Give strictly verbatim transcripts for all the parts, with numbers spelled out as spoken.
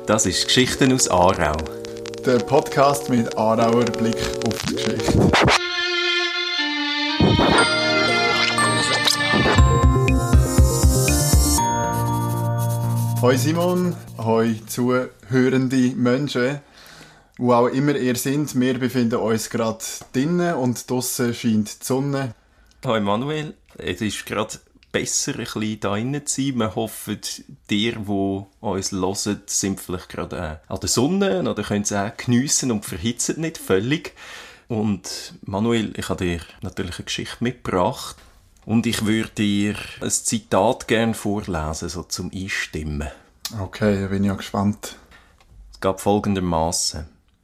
Das ist «Geschichten aus Aarau». Der Podcast mit Aarauer Blick auf die Geschichte. Hoi Simon, hoi zuhörende Menschen, wo auch immer ihr seid. Wir befinden uns gerade drinnen und draussen scheint die Sonne. Hoi Manuel, es ist gerade besser, ein bisschen da drinnen zu sein. Wir hoffen, dir, die uns hören, sind vielleicht gerade an der Sonne oder können sie auch geniessen und verhitzen nicht völlig. Und Manuel, ich habe dir natürlich eine Geschichte mitgebracht und ich würde dir ein Zitat gerne vorlesen, so zum Einstimmen. Okay, da bin ich ja gespannt. Es gab folgendermaßen: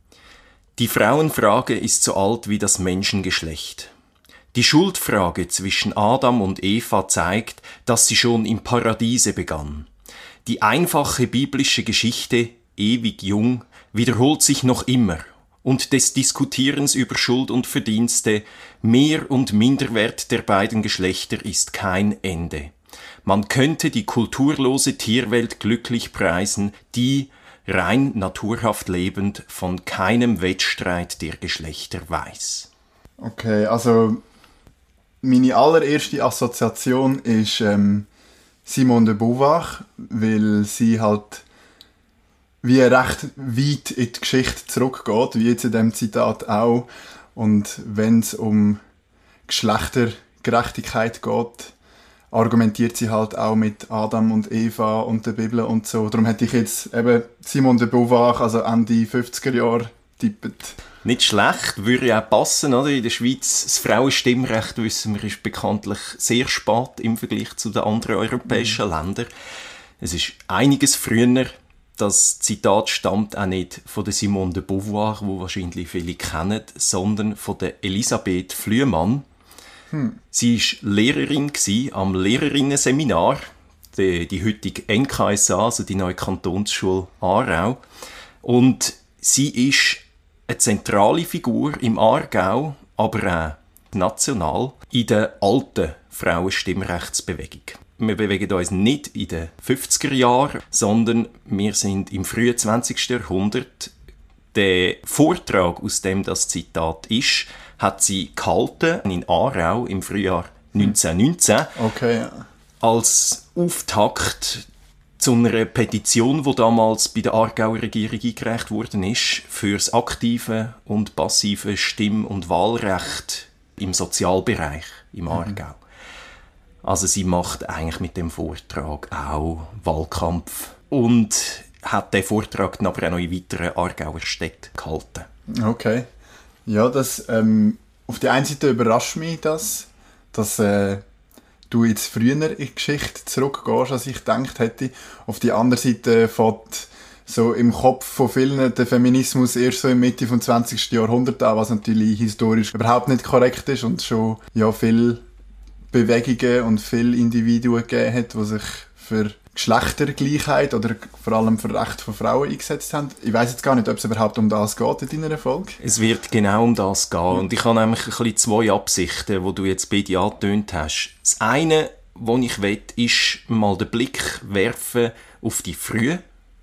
Die Frauenfrage ist so alt wie das Menschengeschlecht. Die Schuldfrage zwischen Adam und Eva zeigt, dass sie schon im Paradiese begann. Die einfache biblische Geschichte, ewig jung, wiederholt sich noch immer, und des Diskutierens über Schuld und Verdienste, Mehr- und Minderwert der beiden Geschlechter ist kein Ende. Man könnte die kulturlose Tierwelt glücklich preisen, die, rein naturhaft lebend, von keinem Wettstreit der Geschlechter weiß. Okay, also meine allererste Assoziation ist ähm, Simone de Beauvoir, weil sie halt wie recht weit in die Geschichte zurückgeht, wie jetzt in diesem Zitat auch. Und wenn es um Geschlechtergerechtigkeit geht, argumentiert sie halt auch mit Adam und Eva und der Bibel und so. Darum hätte ich jetzt eben Simone de Beauvoir, also Ende fünfziger Jahre, tippet. Nicht schlecht, würde ja auch passen, oder? In der Schweiz, das Frauenstimmrecht, wissen wir, ist bekanntlich sehr spät im Vergleich zu den anderen europäischen mhm. Ländern. Es ist einiges früher. Das Zitat stammt auch nicht von der Simone de Beauvoir, die wahrscheinlich viele kennen, sondern von der Elisabeth Flüemann. Hm. Sie war Lehrerin am Lehrerinnenseminar, die, die heutige N K S A, also die neue Kantonsschule Aarau. Und sie ist eine zentrale Figur im Aargau, aber auch national, in der alten Frauenstimmrechtsbewegung. Wir bewegen uns nicht in den fünfziger Jahren, sondern wir sind im frühen zwanzigsten Jahrhundert. Der Vortrag, aus dem das Zitat ist, hat sie gehalten in Aarau im Frühjahr neunzehnhundertneunzehn. Okay, ja. Als Auftakt zu einer Petition, die damals bei der Aargauer Regierung eingereicht worden ist, für das aktive und passive Stimm- und Wahlrecht im Sozialbereich im Aargau. Mhm. Also sie macht eigentlich mit dem Vortrag auch Wahlkampf und hat den Vortrag dann aber auch noch in weiteren Aargauer Städten gehalten. Okay. Ja, das, ähm, auf die einen Seite überrascht mich das, dass äh, du jetzt früher in die Geschichte zurückgehst, als ich gedacht hätte. Auf die andere Seite fängt so im Kopf von vielen der Feminismus erst so in der Mitte des zwanzigsten Jahrhunderts an, was natürlich historisch überhaupt nicht korrekt ist und schon ja, viele Bewegungen und viele Individuen gegeben hat, die sich für Geschlechtergleichheit oder vor allem für Recht von Frauen eingesetzt haben. Ich weiss jetzt gar nicht, ob es überhaupt um das geht in deiner Folge. Es wird genau um das gehen. Und ich habe nämlich ein bisschen zwei Absichten, die du jetzt beide angetönt hast. Das eine, was ich will, ist mal den Blick werfen auf die frühe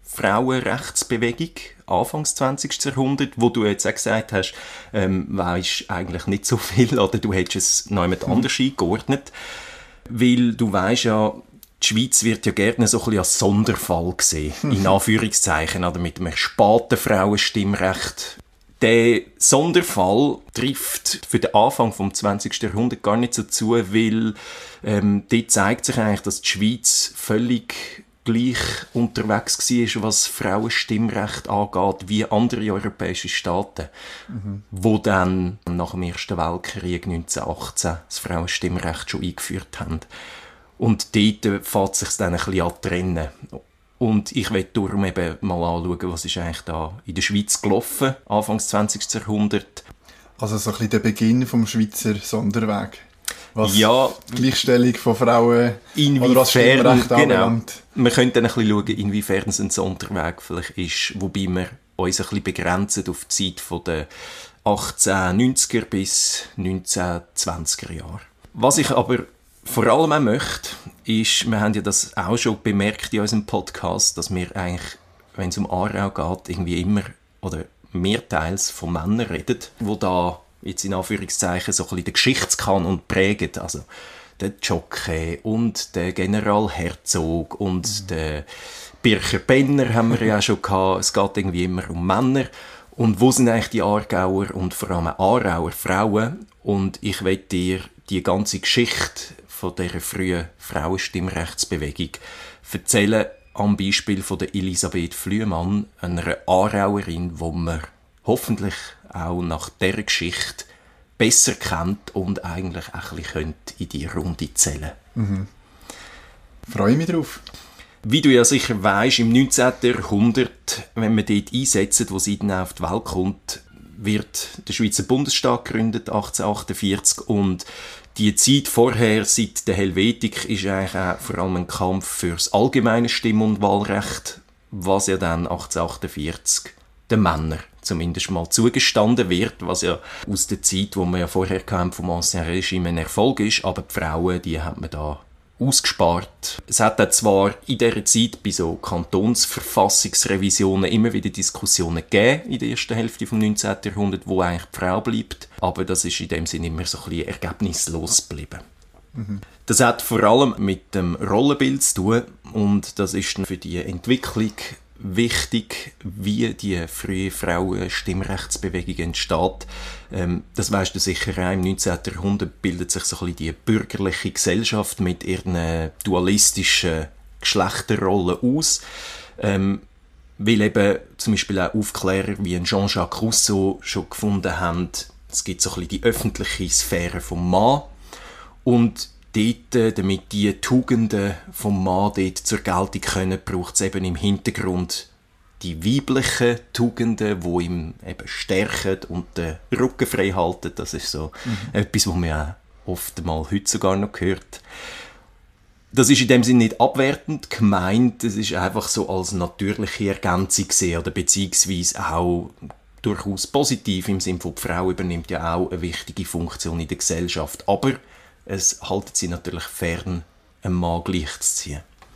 Frauenrechtsbewegung, Anfangs zwanzigsten Jahrhundert, wo du jetzt auch gesagt hast, ähm, weisst eigentlich nicht so viel oder du hättest es noch jemand mhm. anders eingeordnet. Weil du weisst ja, die Schweiz wird ja gerne so ein bisschen als Sonderfall gesehen, in Anführungszeichen, oder mit einem späten Frauenstimmrecht. Der Sonderfall trifft für den Anfang des zwanzigsten Jahrhunderts gar nicht so zu, weil ähm, dort zeigt sich eigentlich, dass die Schweiz völlig gleich unterwegs war, was Frauenstimmrecht angeht, wie andere europäische Staaten, mhm. wo dann nach dem Ersten Weltkrieg neunzehnhundertachtzehn das Frauenstimmrecht schon eingeführt haben. Und dort fängt es sich dann ein bisschen an zu trennen. Und ich will darum eben mal anschauen, was ist eigentlich da in der Schweiz gelaufen, Anfangs zwanzigsten Jahrhundert. Also so ein bisschen der Beginn vom Schweizer Sonderweg. Was ja, Gleichstellung von Frauen oder was Stimmrecht genau. anbelangt. Wir können dann ein bisschen schauen, inwiefern es ein Sonderweg vielleicht ist, wobei wir uns ein bisschen begrenzen auf die Zeit der achtzehnhundertneunziger bis neunzehnhundertzwanziger Jahre. Was ich aber vor allem auch möchte, ist, wir haben ja das auch schon bemerkt in unserem Podcast, dass wir eigentlich wenn es um Aarau geht, irgendwie immer oder mehrteils von Männern reden, die da jetzt in Anführungszeichen so ein bisschen den Geschichtskanon prägen. Also der Jockey und der General Herzog und mhm. der Bircher Benner haben wir ja auch schon gehabt. Es geht irgendwie immer um Männer. Und wo sind eigentlich die Aargauer und vor allem Aarauer Frauen? Und ich will dir die ganze Geschichte von dieser frühen Frauenstimmrechtsbewegung erzählen am Beispiel von der Elisabeth Flüemann, einer Aarauerin, die man hoffentlich auch nach dieser Geschichte besser kennt und eigentlich auch ein bisschen in die Runde zählen könnte. Mhm. Freue mich drauf. Wie du ja sicher weisst, im neunzehnten Jahrhundert, wenn man dort einsetzt, wo sie dann auf die Welt kommt, wird der Schweizer Bundesstaat gegründet, achtzehnhundertachtundvierzig. Und die Zeit vorher, seit der Helvetik, ist eigentlich auch vor allem ein Kampf für das allgemeine Stimm- und Wahlrecht, was ja dann achtzehnhundertachtundvierzig den Männern zumindest mal zugestanden wird, was ja aus der Zeit, wo wir ja vorher hatten, vom Ancien Regime ein Erfolg ist, aber die Frauen, die hat man da ausgespart. Es hat dann zwar in dieser Zeit bei so Kantonsverfassungsrevisionen immer wieder Diskussionen gegeben, in der ersten Hälfte des neunzehnten Jahrhunderts, wo eigentlich die Frau bleibt, aber das ist in dem Sinne immer so ein bisschen ergebnislos geblieben. Mhm. Das hat vor allem mit dem Rollenbild zu tun und das ist dann für die Entwicklung wichtig, wie die frühe Frauenstimmrechtsbewegung entsteht. Ähm, das weisst du sicher auch, im neunzehnten Jahrhundert bildet sich so ein bisschen die bürgerliche Gesellschaft mit ihren dualistischen Geschlechterrollen aus. Ähm, weil eben zum Beispiel auch Aufklärer wie Jean-Jacques Rousseau schon gefunden haben, es gibt so ein bisschen die öffentliche Sphäre vom Mann und dort, damit die Tugenden vom Mann dort zur Geltung können, braucht es eben im Hintergrund die weiblichen Tugenden, die ihm eben stärken und den Rücken frei halten. Das ist so mhm. etwas, was man ja oft mal heute sogar noch hört. Das ist in dem Sinne nicht abwertend gemeint, das ist einfach so als natürliche Ergänzung gesehen oder beziehungsweise auch durchaus positiv im Sinne von, die Frau übernimmt ja auch eine wichtige Funktion in der Gesellschaft. Aber es haltet sie natürlich fern, einem Mann gleichzuziehen.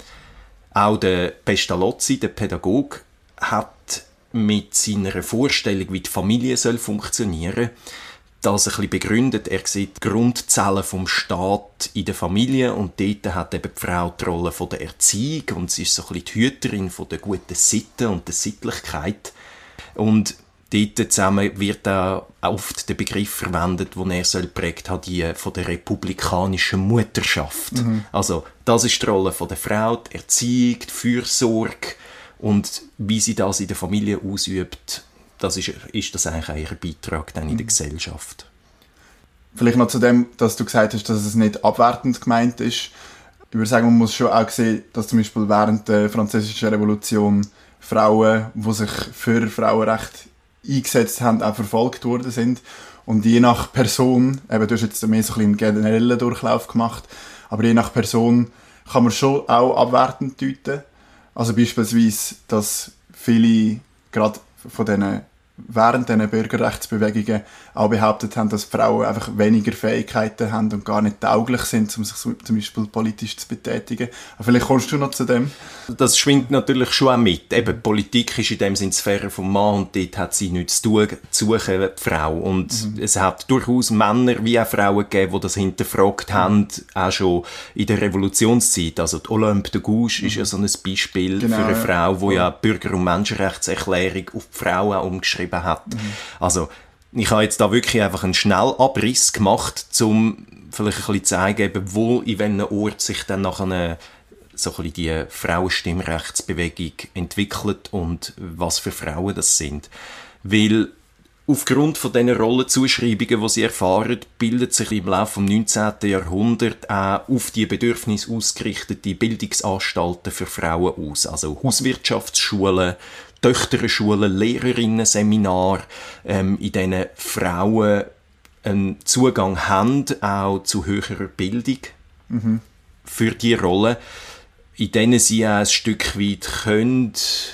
Auch der Pestalozzi, der Pädagoge, hat mit seiner Vorstellung, wie die Familie soll funktionieren, das ein bisschen begründet. Er sieht die Grundzellen vom Staat in der Familie und dort hat eben die Frau die Rolle von der Erziehung und sie ist so ein bisschen die Hüterin von der guten Sitte und der Sittlichkeit. Und dort zusammen wird auch oft der Begriff verwendet, den er so geprägt hat, die von der republikanischen Mutterschaft. Mhm. Also das ist die Rolle von der Frau, die Erziehung, die Fürsorge und wie sie das in der Familie ausübt, das ist, ist das eigentlich auch ihr Beitrag dann in mhm. der Gesellschaft. Vielleicht noch zu dem, dass du gesagt hast, dass es nicht abwertend gemeint ist. Ich würde sagen, man muss schon auch sehen, dass zum Beispiel während der Französischen Revolution Frauen, die sich für Frauenrecht eingesetzt haben, auch verfolgt worden sind. Und je nach Person, eben, du hast jetzt mehr so ein einen generellen Durchlauf gemacht, aber je nach Person kann man schon auch abwertend deuten. Also beispielsweise, dass viele, gerade von diesen, während dieser Bürgerrechtsbewegungen auch behauptet haben, dass Frauen einfach weniger Fähigkeiten haben und gar nicht tauglich sind, um sich zum Beispiel politisch zu betätigen. Aber vielleicht kommst du noch zu dem. Das schwingt natürlich schon auch mit. Eben, Politik ist in dem Sinne die Sphäre vom Mann und dort hat sie nichts zu tun, zu suchen, die Frau. Und mhm. es hat durchaus Männer wie auch Frauen gegeben, die das hinterfragt mhm. haben, auch schon in der Revolutionszeit. Also die Olympe de Gouges mhm. ist ja so ein Beispiel genau, für eine Frau, die ja, ja die Bürger- und Menschenrechtserklärung auf die Frauen umgeschrieben hat. Mhm. Also ich habe jetzt da wirklich einfach einen Schnellabriss gemacht, um vielleicht ein bisschen zu zeigen, wo, in welchem Ort sich dann nachher so ein bisschen die Frauenstimmrechtsbewegung entwickelt und was für Frauen das sind. Weil aufgrund von diesen Rollenzuschreibungen, die sie erfahren, bildet sich im Laufe des neunzehnten Jahrhunderts auch auf die Bedürfnisse ausgerichtete Bildungsanstalten für Frauen aus. Also Hauswirtschaftsschulen, Töchterschulen, Lehrerinnen-Seminar, ähm, in denen Frauen einen Zugang haben, auch zu höherer Bildung mhm. für diese Rolle, in denen sie auch ein Stück weit können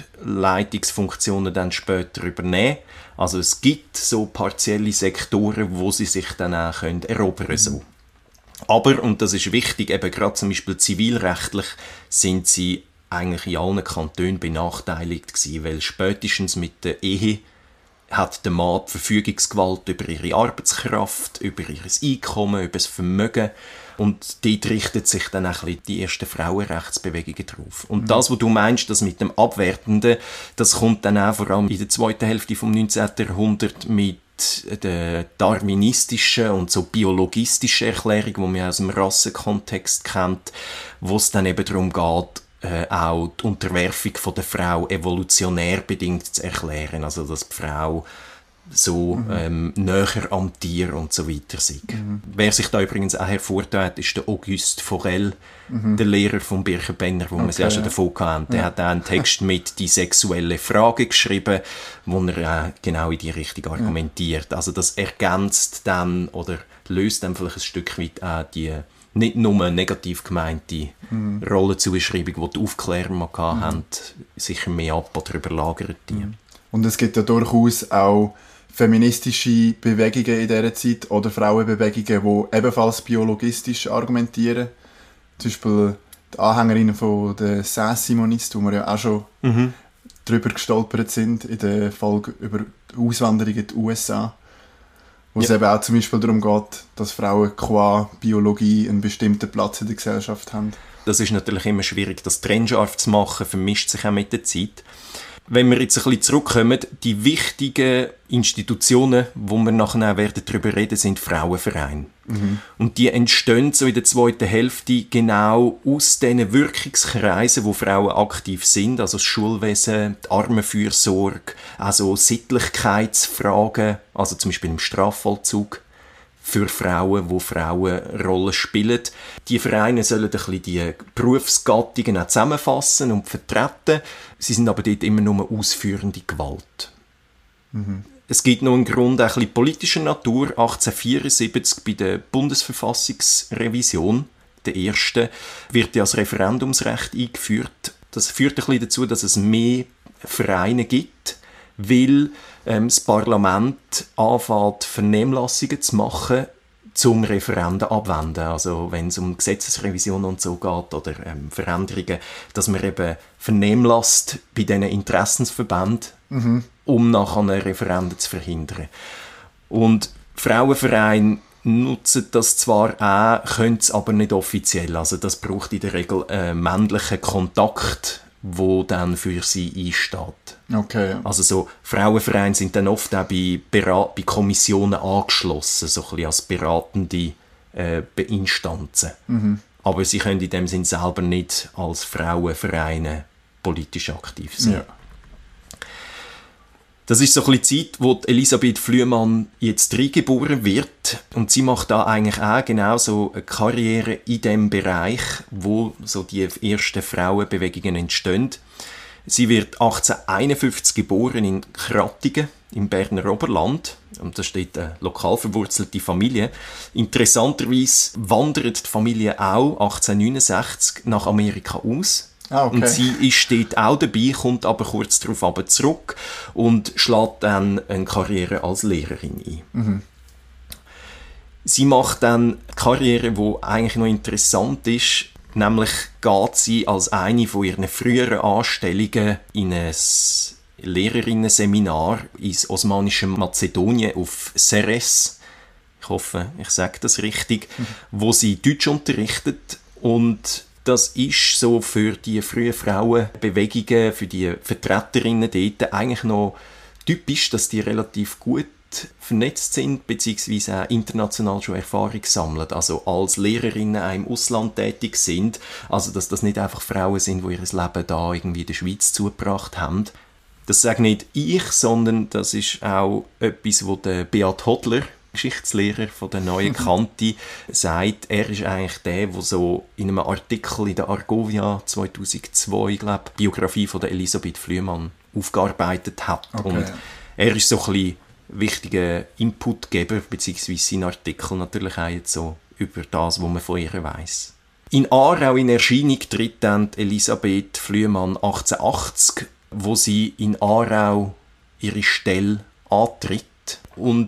Leitungsfunktionen dann später übernehmen. Also es gibt so partielle Sektoren, wo sie sich dann auch können erobern können. Mhm. Aber, und das ist wichtig, eben gerade zum Beispiel zivilrechtlich sind sie eigentlich in allen Kantonen benachteiligt gewesen, weil spätestens mit der Ehe hat der Mann die Verfügungsgewalt über ihre Arbeitskraft, über ihr Einkommen, über das Vermögen. Und dort richtet sich dann auch ein bisschen die ersten Frauenrechtsbewegungen drauf. Und mhm. das, was du meinst, das mit dem Abwertenden, das kommt dann auch vor allem in der zweiten Hälfte des neunzehnten Jahrhunderts mit der darwinistischen und so biologistischen Erklärung, die man aus dem Rassenkontext kennt, wo es dann eben darum geht, äh, auch die Unterwerfung von der Frau evolutionär bedingt zu erklären. Also, dass die Frau so mhm. ähm, näher am Tier und so weiter sind. Mhm. Wer sich da übrigens auch hervortut, ist der Auguste Forel, mhm. der Lehrer von Birkenbenner, wo okay, wir es ja schon davon hatten. Der ja. hat auch einen Text mit «Die sexuelle Frage» geschrieben, wo er äh, genau in die Richtung argumentiert. Ja. Also das ergänzt dann oder löst dann vielleicht ein Stück weit auch die nicht nur negativ gemeinte mhm. Rollenzuschreibung, die die Aufklärer mal mhm. hatten, sicher mehr ab oder überlagert die. Mhm. Und es gibt ja durchaus auch feministische Bewegungen in dieser Zeit oder Frauenbewegungen, die ebenfalls biologistisch argumentieren. Zum Beispiel die Anhängerinnen von der Saint-Simoniste, wo wir ja auch schon mhm. drüber gestolpert sind in der Folge über die Auswanderung in die U S A. Wo ja. es eben auch zum Beispiel darum geht, dass Frauen qua Biologie einen bestimmten Platz in der Gesellschaft haben. Das ist natürlich immer schwierig, das trennscharf zu machen, vermischt sich auch mit der Zeit. Wenn wir jetzt ein bisschen zurückkommen, die wichtigen Institutionen, wo wir nachher werden darüber reden, sind Frauenvereine. Mhm. Und die entstehen so in der zweiten Hälfte genau aus diesen Wirkungskreisen, wo Frauen aktiv sind, also das Schulwesen, die Armenfürsorge, also Sittlichkeitsfragen, also zum Beispiel im Strafvollzug für Frauen, wo Frauen Rollen spielen. Die Vereine sollen ein bisschen die Berufsgattungen auch zusammenfassen und vertreten. Sie sind aber dort immer nur ausführende Gewalt. Mhm. Es gibt noch einen Grund, ein bisschen politischer Natur. achtzehnhundertvierundsiebzig bei der Bundesverfassungsrevision, der ersten, wird ja das Referendumsrecht eingeführt. Das führt ein bisschen dazu, dass es mehr Vereine gibt, weil ähm, das Parlament anfängt, Vernehmlassungen zu machen, zum Referenden abwenden. Also wenn es um Gesetzesrevision und so geht oder ähm, Veränderungen, dass man eben vernehmlasst bei diesen Interessensverbänden, mhm. um nachher ein Referenden zu verhindern. Und Frauenvereine nutzen das zwar auch, können es aber nicht offiziell. Also das braucht in der Regel einen männlichen Kontakt, wo dann für sie einsteht. Okay. Also so Frauenvereine sind dann oft auch bei, Berat- bei Kommissionen angeschlossen, so ein bisschen als beratende äh, Instanzen. Mhm. Aber sie können in dem Sinn selber nicht als Frauenvereine politisch aktiv sein. Ja. Das ist so ein bisschen die Zeit, wo Elisabeth Flüemann jetzt reingeboren wird. Und sie macht da eigentlich auch genau so eine Karriere in dem Bereich, wo so die ersten Frauenbewegungen entstehen. Sie wird achtzehnhunderteinundfünfzig geboren in Krattigen im Berner Oberland. Und da steht eine lokal verwurzelte Familie. Interessanterweise wandert die Familie auch achtzehnhundertneunundsechzig nach Amerika aus. Ah, okay. Und sie ist dort auch dabei, kommt aber kurz darauf aber zurück und schlägt dann eine Karriere als Lehrerin ein. Mhm. Sie macht dann eine Karriere, die eigentlich noch interessant ist, nämlich geht sie als eine von ihren früheren Anstellungen in ein Lehrerinnenseminar ins osmanische Mazedonien auf Seres, ich hoffe, ich sage das richtig, mhm. wo sie Deutsch unterrichtet. Und das ist so für die frühen Frauenbewegungen, für die Vertreterinnen dort eigentlich noch typisch, dass die relativ gut vernetzt sind, beziehungsweise auch international schon Erfahrung sammeln. Also als Lehrerinnen auch im Ausland tätig sind. Also dass das nicht einfach Frauen sind, die ihr Leben da irgendwie in der Schweiz zugebracht haben. Das sage nicht ich, sondern das ist auch etwas, was der Beat Hodler, Geschichtslehrer von der Neuen Kante, sagt, er ist eigentlich der, der so in einem Artikel in der Argovia zweitausendzwei, glaube ich, die Biografie von der Elisabeth Flüemann aufgearbeitet hat. Okay. Und er ist so ein bisschen wichtiger Inputgeber, beziehungsweise sein Artikel natürlich auch jetzt so über das, was man von ihr weiss. In Aarau in Erscheinung tritt dann Elisabeth Flüemann achtzehnhundertachtzig, wo sie in Aarau ihre Stelle antritt. Und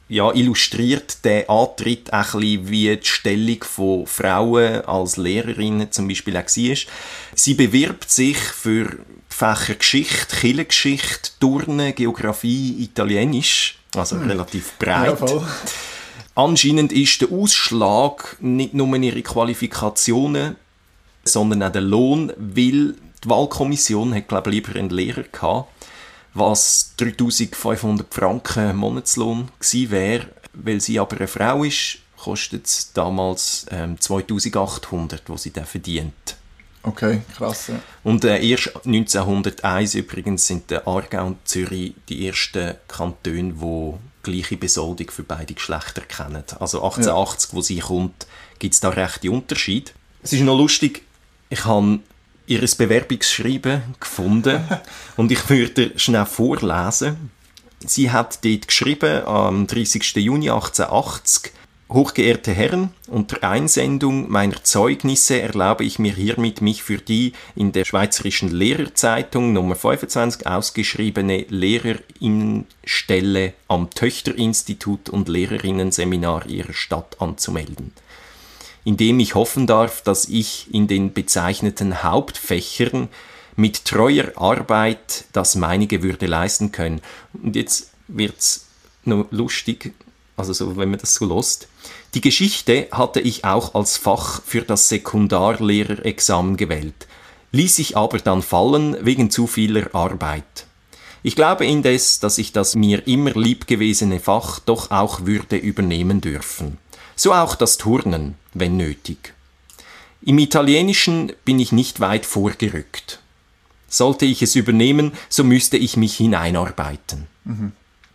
ja, illustriert der Antritt auch ein bisschen, wie die Stellung von Frauen als Lehrerinnen zum Beispiel auch war. Sie bewirbt sich für die Fächer Geschichte, Kirchengeschichte, Turnen, Geografie, Italienisch, also hm. relativ breit. Ja, voll. Anscheinend ist der Ausschlag nicht nur ihre Qualifikationen, sondern auch der Lohn, weil die Wahlkommission hat, glaube ich, lieber einen Lehrer gehabt, was dreitausendfünfhundert Franken Monatslohn gewesen wäre. Weil sie aber eine Frau ist, kostet es damals ähm, zweitausendachthundert, die sie dann verdient. Okay, krass. Ja. Und äh, erst neunzehnhunderteins übrigens sind der Aargau und Zürich die ersten Kantone, die gleiche Besoldung für beide Geschlechter kennen. Also achtzehnhundertachtzig, ja. Wo sie kommt, gibt es da rechte Unterschiede. Es ist noch lustig, ich habe ihr Bewerbungsschreiben gefunden und ich würde schnell vorlesen. Sie hat dort geschrieben, am dreißigsten Juni achtzehnhundertachtzig: Hochgeehrte Herren, unter Einsendung meiner Zeugnisse erlaube ich mir hiermit, mich für die in der Schweizerischen Lehrerzeitung Nummer fünfundzwanzig ausgeschriebene Lehrerinnenstelle am Töchterinstitut und Lehrerinnenseminar Ihrer Stadt anzumelden, indem ich hoffen darf, dass ich in den bezeichneten Hauptfächern mit treuer Arbeit das meinige würde leisten können. Und jetzt wird's noch lustig, also so, wenn man das so lässt. Die Geschichte hatte ich auch als Fach für das Sekundarlehrerexamen gewählt, ließ ich aber dann fallen wegen zu vieler Arbeit. Ich glaube indes, dass ich das mir immer liebgewesene Fach doch auch würde übernehmen dürfen. So auch das Turnen, wenn nötig. Im Italienischen bin ich nicht weit vorgerückt. Sollte ich es übernehmen, so müsste ich mich hineinarbeiten. Mhm.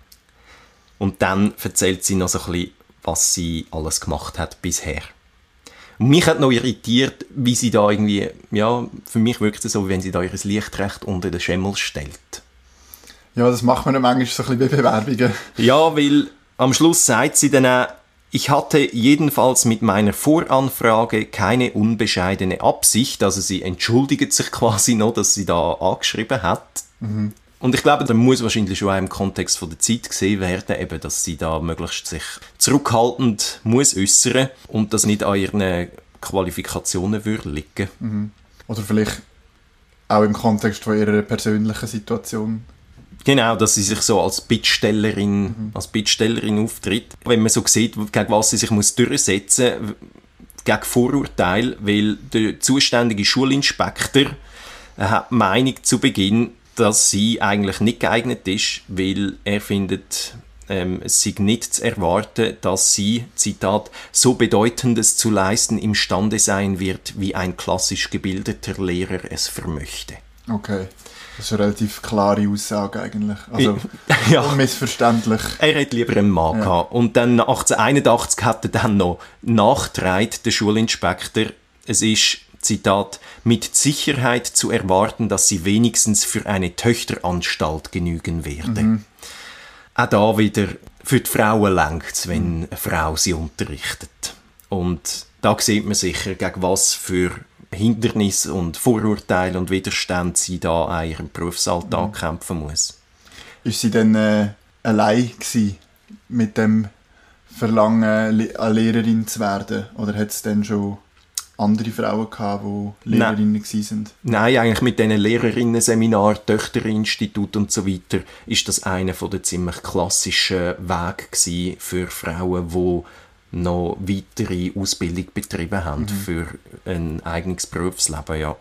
Und dann erzählt sie noch so ein bisschen, was sie alles gemacht hat bisher. Und mich hat noch irritiert, wie sie da irgendwie, ja, für mich wirkt es so, wie wenn sie da ihr Licht recht unter den Schemmel stellt. Ja, das macht man manchmal so ein bisschen bei Bewerbungen. Ja, weil am Schluss sagt sie dann auch, ich hatte jedenfalls mit meiner Voranfrage keine unbescheidene Absicht, also sie entschuldigt sich quasi noch, dass sie da angeschrieben hat. Mhm. Und ich glaube, da muss wahrscheinlich schon auch im Kontext von der Zeit gesehen werden, eben, dass sie da möglichst sich zurückhaltend muss äußern und das nicht an ihren Qualifikationen würde liegen. Mhm. Oder vielleicht auch im Kontext von ihrer persönlichen Situation. Genau, dass sie sich so als Bittstellerin, mhm. als Bittstellerin auftritt. Wenn man so sieht, gegen was sie sich muss durchsetzen muss, gegen Vorurteile, weil der zuständige Schulinspektor hat die Meinung zu Beginn, dass sie eigentlich nicht geeignet ist, weil er findet, ähm, es sei nicht zu erwarten, dass sie, Zitat, so Bedeutendes zu leisten imstande sein wird, wie ein klassisch gebildeter Lehrer es vermöchte. Okay. Das ist eine relativ klare Aussage eigentlich. Also ja. Unmissverständlich. Er hätte lieber einen Mann ja. gehabt. Und dann achtzehnhunderteinundachtzig hat er dann noch nachgetragen, der Schulinspektor. Es ist, Zitat, mit Sicherheit zu erwarten, dass sie wenigstens für eine Töchteranstalt genügen werde. Mhm. Auch da wieder, für die Frauen reicht es, wenn eine Frau sie unterrichtet. Und da sieht man sicher, gegen was für Hindernisse und Vorurteile und Widerstände sie da an ihrem Berufsalltag mhm. kämpfen muss. Ist sie dann äh, allein gewesen mit dem Verlangen, eine Lehrerin zu werden? Oder hat es dann schon andere Frauen gehabt, die Lehrerinnen waren? Nein, eigentlich mit diesen Lehrerinnen-Seminar, Töchterinstitut und so weiter ist das einer der ziemlich klassischen Wege für Frauen, die noch weitere Ausbildung betrieben haben mhm. für ein eigenes Berufsleben, ja.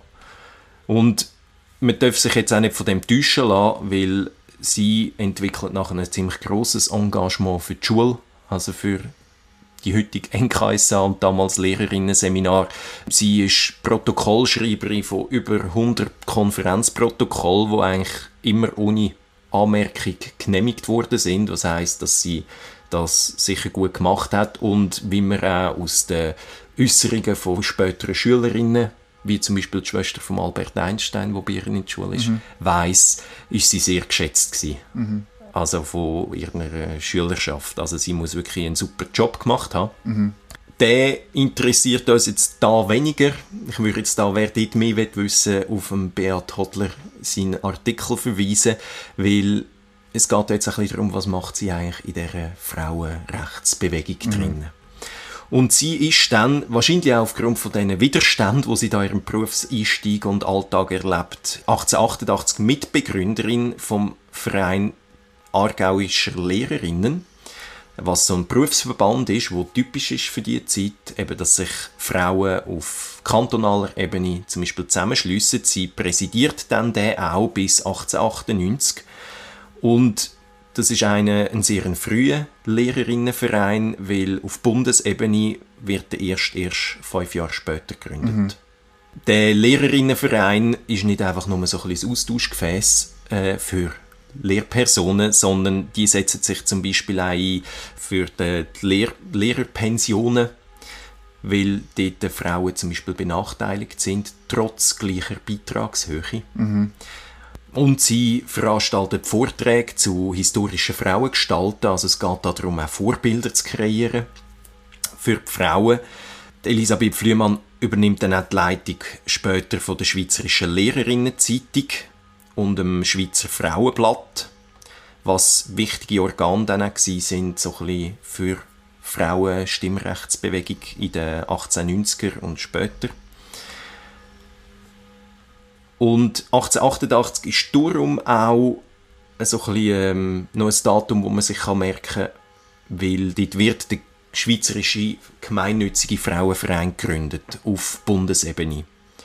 Und man darf sich jetzt auch nicht von dem täuschen lassen, weil sie entwickelt nachher ein ziemlich grosses Engagement für die Schule, also für die heutige N K S A und damals Lehrerinnen-Seminar. Sie ist Protokollschreiberin von über hundert Konferenzprotokollen, die eigentlich immer ohne Anmerkung genehmigt worden sind, was heisst, dass sie das sicher gut gemacht hat und wie man auch aus den Äußerungen von späteren Schülerinnen, wie zum Beispiel die Schwester von Albert Einstein, die bei ihr in der Schule ist, mhm. weiss, ist sie sehr geschätzt gewesen. Mhm. Also von ihrer Schülerschaft. Also sie muss wirklich einen super Job gemacht haben. Mhm. Der interessiert uns jetzt da weniger. Ich würde jetzt da, wer dort mehr wissen will, auf den Beat Hodler seinen Artikel verweisen, weil es geht jetzt ein bisschen darum, was macht sie eigentlich in dieser Frauenrechtsbewegung mhm. drin. Und sie ist dann, wahrscheinlich auch aufgrund von diesen Widerständen, die sie da in ihrem Berufseinstieg und Alltag erlebt, achtzehnhundertachtundachtzig Mitbegründerin vom Verein Aargauischer Lehrerinnen, was so ein Berufsverband ist, der typisch ist für diese Zeit, eben, dass sich Frauen auf kantonaler Ebene zum Beispiel zusammenschliessen. Sie präsidiert dann den auch bis achtzehnhundertachtundneunzig. Und das ist eine, ein sehr früher Lehrerinnenverein, weil auf Bundesebene wird er erst, erst fünf Jahre später gegründet. Mhm. Der Lehrerinnenverein ist nicht einfach nur so ein bisschen Austauschgefäß äh, für Lehrpersonen, sondern die setzen sich zum Beispiel auch ein für die Lehr- Lehrerpensionen, weil dort die Frauen zum Beispiel benachteiligt sind, trotz gleicher Beitragshöhe. Mhm. Und sie veranstaltet Vorträge zu historischen Frauengestalten, also es geht darum, auch Vorbilder zu kreieren für die Frauen. Elisabeth Flüemann übernimmt dann auch die Leitung später von der Schweizerischen Lehrerinnenzeitung und dem Schweizer Frauenblatt, was wichtige Organe dann auch sind, so ein bisschen für Frauen-Stimmrechtsbewegung in den achtzehnhundertneunziger und später. Und achtzehnhundertachtundachtzig ist darum auch so ein bisschen, ähm, noch ein Datum, wo man sich merken kann, weil dort wird der Schweizerische Gemeinnützige Frauenverein gegründet auf Bundesebene.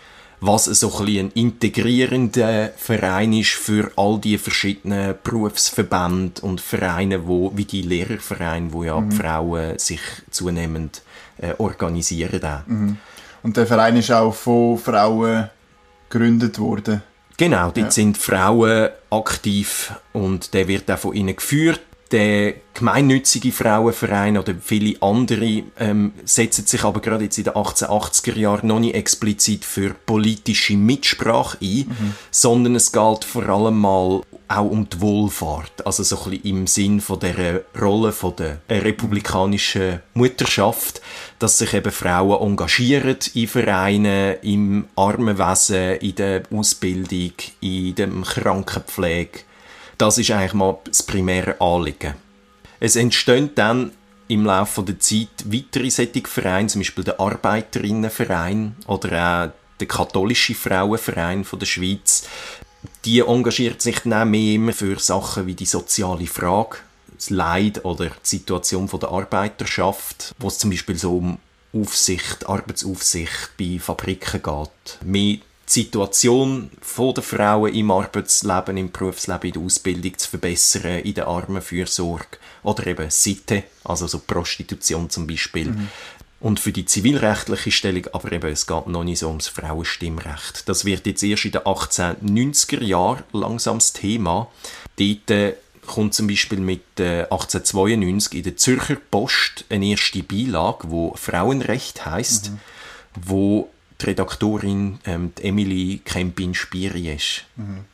Was so ein bisschen ein integrierender Verein ist für all die verschiedenen Berufsverbände und Vereine, wo, wie die Lehrervereine, wo ja mhm. die Frauen sich zunehmend äh, organisieren. Mhm. Und der Verein ist auch von Frauen gegründet worden? Genau, dort ja. sind Frauen aktiv und der wird auch von ihnen geführt. Der gemeinnützige Frauenverein oder viele andere ähm, setzen sich aber gerade jetzt in den achtzehnhundertachtziger Jahren noch nicht explizit für politische Mitsprache ein, mhm. sondern es geht vor allem mal auch um die Wohlfahrt, also so ein bisschen im Sinn von der Rolle von der republikanischen Mutterschaft, dass sich eben Frauen engagieren in Vereinen, im Armenwesen, in der Ausbildung, in der Krankenpflege. Das ist eigentlich mal das primäre Anliegen. Es entstehen dann im Laufe der Zeit weitere solche Vereine, zum Beispiel der Arbeiterinnenverein oder auch der katholische Frauenverein von der Schweiz. Die engagiert sich dann auch mehr für Sachen wie die soziale Frage, das Leid oder die Situation der Arbeiterschaft, wo es zum Beispiel so um Aufsicht, Arbeitsaufsicht bei Fabriken geht. Mehr die Situation der Frauen im Arbeitsleben, im Berufsleben, in der Ausbildung zu verbessern, in der Armenfürsorge oder eben Sitte, also so Prostitution zum Beispiel. Mhm. Und für die zivilrechtliche Stellung, aber eben, es geht noch nicht so ums Frauenstimmrecht. Das wird jetzt erst in den achtzehnhundertneunziger Jahren langsam das Thema. Dort äh, kommt zum Beispiel mit äh, achtzehnhundertzweiundneunzig in der Zürcher Post eine erste Beilage, wo Frauenrecht heisst, mhm. wo die Redaktorin ähm, die Emily Kempin-Spieri ist. Mhm.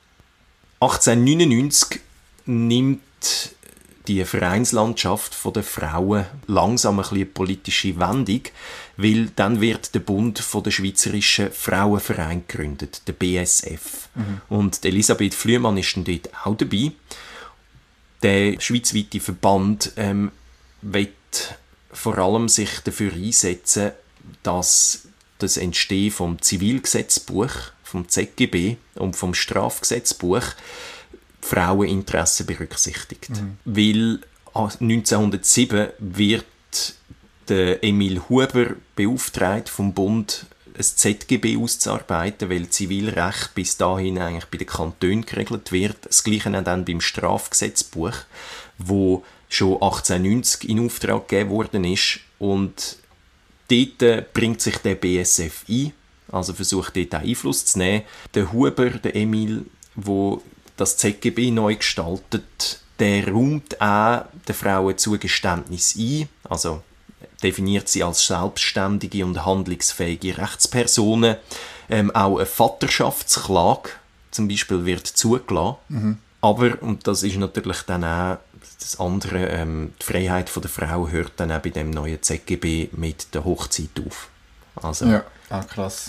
achtzehnhundertneunundneunzig nimmt die Vereinslandschaft der Frauen langsam ein bisschen eine politische Wendung, weil dann wird der Bund von der Schweizerischen Frauenverein gegründet, der B S F. Mhm. Und Elisabeth Flüemann ist dann dort auch dabei. Der schweizweite Verband ähm, wird vor allem sich dafür einsetzen, dass das Entstehen vom Zivilgesetzbuch, vom Z G B und vom Strafgesetzbuch Fraueninteressen berücksichtigt. Mhm. Weil neunzehnhundertsieben wird der Emil Huber beauftragt vom Bund, ein Z G B auszuarbeiten, weil Zivilrecht bis dahin eigentlich bei den Kantonen geregelt wird. Das Gleiche dann beim Strafgesetzbuch, wo schon achtzehnhundertneunzig in Auftrag gegeben worden ist. Und dort bringt sich der B S F ein, also versucht dort auch Einfluss zu nehmen. Der Huber, der Emil, wo das Z G B neu gestaltet, der räumt auch den Frauen Zugeständnis ein, also definiert sie als selbstständige und handlungsfähige Rechtspersonen. Ähm, auch eine Vaterschaftsklage zum Beispiel wird zugelassen. Mhm. Aber, und das ist natürlich dann auch das andere, ähm, die Freiheit der Frau hört dann auch bei dem neuen Z G B mit der Hochzeit auf. Also, ja, ah, krass.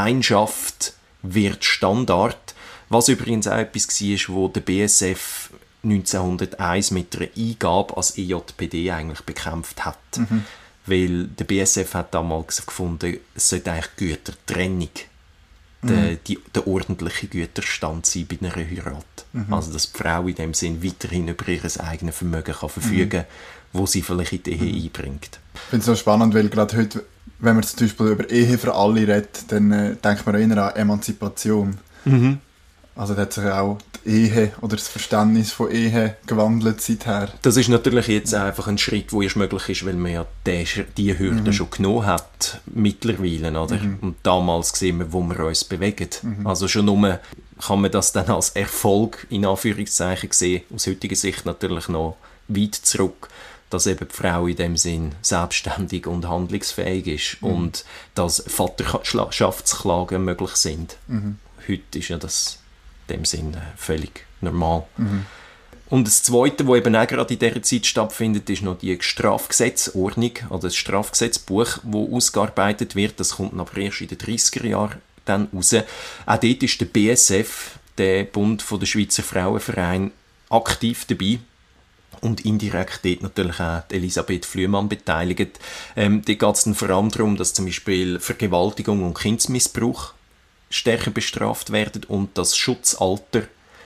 Gütergemeinschaft wird Standard. Was übrigens auch etwas war, wo der B S F neunzehnhunderteins mit einer Eingabe als E J P D eigentlich bekämpft hat. Mhm. Weil der B S F hat damals gefunden, es sollte eigentlich Gütertrennung, mhm. der, die, der ordentliche Güterstand sein bei einer Heirat. Mhm. Also dass die Frau in dem Sinn weiterhin über ihr eigenes Vermögen kann verfügen kann, mhm. wo sie vielleicht in die Ehe mhm. einbringt. Ich finde es so spannend, weil gerade heute, wenn man zum Beispiel über Ehe für alle redet, dann äh, denkt man eher an Emanzipation. Mhm. Also da hat sich auch die Ehe oder das Verständnis von Ehe gewandelt seither. Das ist natürlich jetzt einfach ein Schritt, der erst möglich ist, weil man ja die Hürde mhm. schon genommen hat, mittlerweile. Oder? Mhm. Und damals sehen wir, wo wir uns bewegen. Mhm. Also schon nur kann man das dann als Erfolg in Anführungszeichen sehen, aus heutiger Sicht natürlich noch weit zurück, dass eben die Frau in dem Sinn selbstständig und handlungsfähig ist mhm. und dass Vaterschaftsklagen möglich sind. Mhm. Heute ist ja das in dem Sinn völlig normal. Mhm. Und das Zweite, was eben auch gerade in dieser Zeit stattfindet, ist noch die Strafgesetzordnung, also das Strafgesetzbuch, das ausgearbeitet wird. Das kommt aber erst in den dreißiger Jahren dann raus. Auch dort ist der B S F, der Bund der Schweizer Frauenvereine, aktiv dabei. Und indirekt dort natürlich auch Elisabeth Flüemann beteiligt. Ähm, dort geht es dann vor allem darum, dass zum Beispiel Vergewaltigung und Kindesmissbrauch stärker bestraft werden und das Schutzalter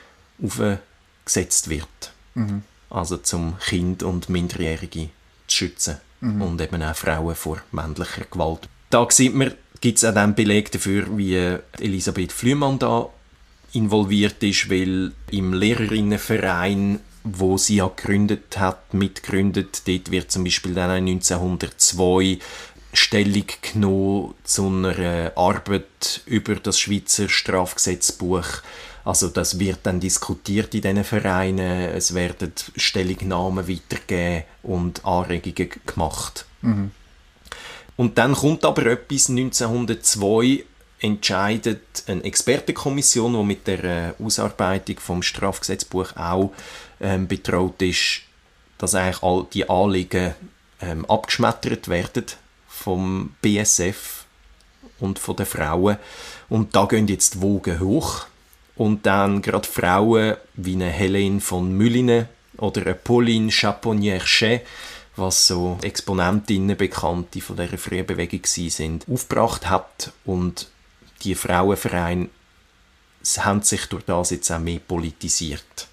aufgesetzt wird. Mhm. Also zum Kind und Minderjährige zu schützen. Mhm. Und eben auch Frauen vor männlicher Gewalt. Da sieht man, gibt es auch dann Belege dafür, wie Elisabeth Flüemann da involviert ist, weil im Lehrerinnenverein, wo sie ja gegründet hat, mitgegründet, dort wird zum Beispiel dann neunzehnhundertzwei Stellung genommen zu einer Arbeit über das Schweizer Strafgesetzbuch. Also das wird dann diskutiert in diesen Vereinen, es werden Stellungnahmen weitergegeben und Anregungen gemacht. Mhm. Und dann kommt aber etwas, neunzehnhundertzwei entscheidet eine Expertenkommission, die mit der Ausarbeitung des Strafgesetzbuch auch ähm, betraut ist, dass eigentlich all die Anliegen ähm, abgeschmettert werden vom B S F und von den Frauen. Und da gehen jetzt die Wogen hoch. Und dann gerade Frauen wie eine Helene von Mülline oder eine Pauline Chaponière-Chet, was so Exponentinnen, Bekannte von dieser frühen Bewegung sind, aufgebracht hat. Und die Frauenvereine haben sich durch das jetzt auch mehr politisiert.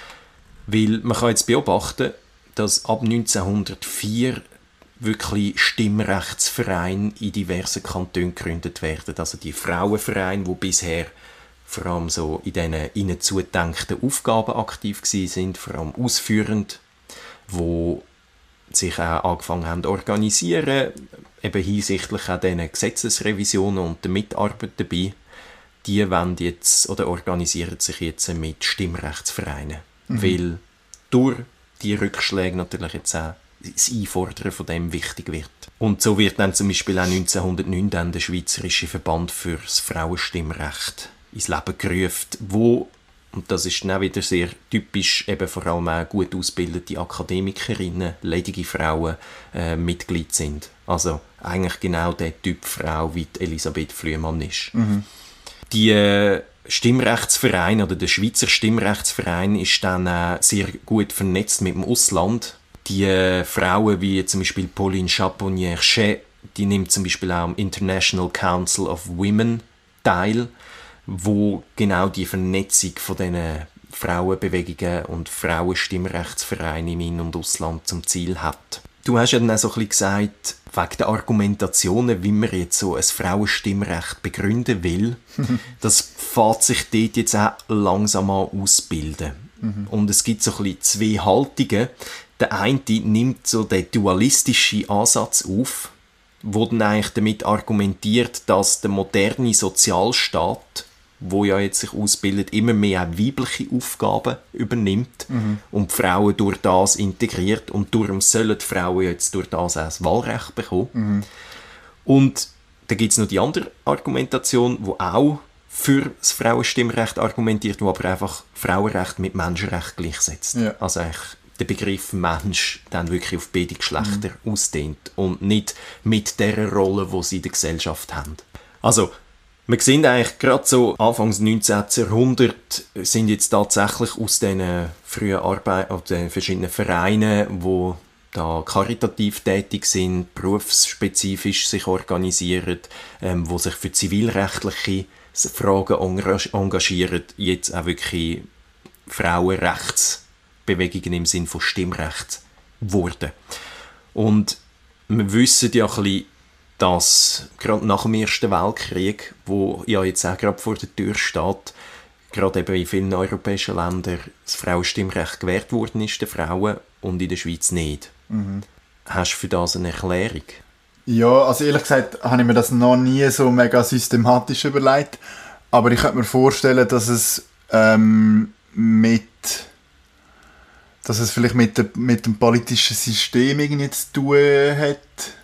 Weil man kann jetzt beobachten, dass ab neunzehnhundertvier wirklich Stimmrechtsvereine in diversen Kantonen gegründet werden. Also die Frauenvereine, die bisher vor allem so in diesen ihnen zugedachten Aufgaben aktiv waren, vor allem ausführend, wo sich auch angefangen haben zu organisieren, eben hinsichtlich auch diesen Gesetzesrevisionen und der Mitarbeit dabei, die wollen jetzt oder organisieren sich jetzt mit Stimmrechtsvereinen. Mhm. Weil durch die Rückschläge natürlich jetzt auch das Einfordern von dem wichtig wird. Und so wird dann zum Beispiel auch neunzehnhundertneun dann der Schweizerische Verband für das Frauenstimmrecht ins Leben gerufen, wo, und das ist dann auch wieder sehr typisch, eben vor allem auch gut ausgebildete Akademikerinnen, ledige Frauen äh, Mitglied sind. Also eigentlich genau der Typ Frau, wie die Elisabeth Flüemann ist. Mhm. Die äh, Stimmrechtsverein oder der Schweizer Stimmrechtsverein ist dann äh, sehr gut vernetzt mit dem Ausland. Die äh, Frauen wie zum Beispiel Pauline Chaponière-Chet, die nimmt zum Beispiel auch am International Council of Women teil, wo genau die Vernetzung von diesen Frauenbewegungen und Frauenstimmrechtsvereinen im In- und Ausland zum Ziel hat. Du hast ja dann auch so ein bisschen gesagt, wegen der Argumentationen, wie man jetzt so ein Frauenstimmrecht begründen will, das fängt sich dort jetzt auch langsam an ausbilden. Mhm. Und es gibt so ein bisschen zwei Haltungen. Der eine nimmt so den dualistischen Ansatz auf, wo dann eigentlich damit argumentiert, dass der moderne Sozialstaat, wo ja jetzt sich ausbildet, immer mehr auch weibliche Aufgaben übernimmt mhm. und die Frauen durch das integriert und darum sollen die Frauen jetzt durch das auch das Wahlrecht bekommen. Mhm. Und dann gibt es noch die andere Argumentation, die auch für das Frauenstimmrecht argumentiert, die aber einfach Frauenrecht mit Menschenrecht gleichsetzt. Ja. Also eigentlich der Begriff Mensch dann wirklich auf beide Geschlechter mhm. ausdehnt und nicht mit der Rolle, die sie in der Gesellschaft haben. Also, Wir sehen eigentlich gerade so Anfangs neunzehnten. Jahrhundert sind jetzt tatsächlich aus diesen frühen Arbeit, aus den verschiedenen Vereinen, wo da karitativ tätig sind, berufsspezifisch sich organisieren, ähm, wo sich für zivilrechtliche Fragen engagieren, jetzt auch wirklich Frauenrechtsbewegungen im Sinne von Stimmrecht wurden. Und wir wissen ja ein bisschen, dass gerade nach dem Ersten Weltkrieg, wo ja jetzt auch gerade vor der Tür steht, gerade eben in vielen europäischen Ländern das Frauenstimmrecht gewährt worden ist, den Frauen, und in der Schweiz nicht. Mhm. Hast du für das eine Erklärung? Ja, also ehrlich gesagt habe ich mir das noch nie so mega systematisch überlegt, aber ich könnte mir vorstellen, dass es ähm, mit dass es vielleicht mit, der, mit dem politischen System irgendwie zu tun hat,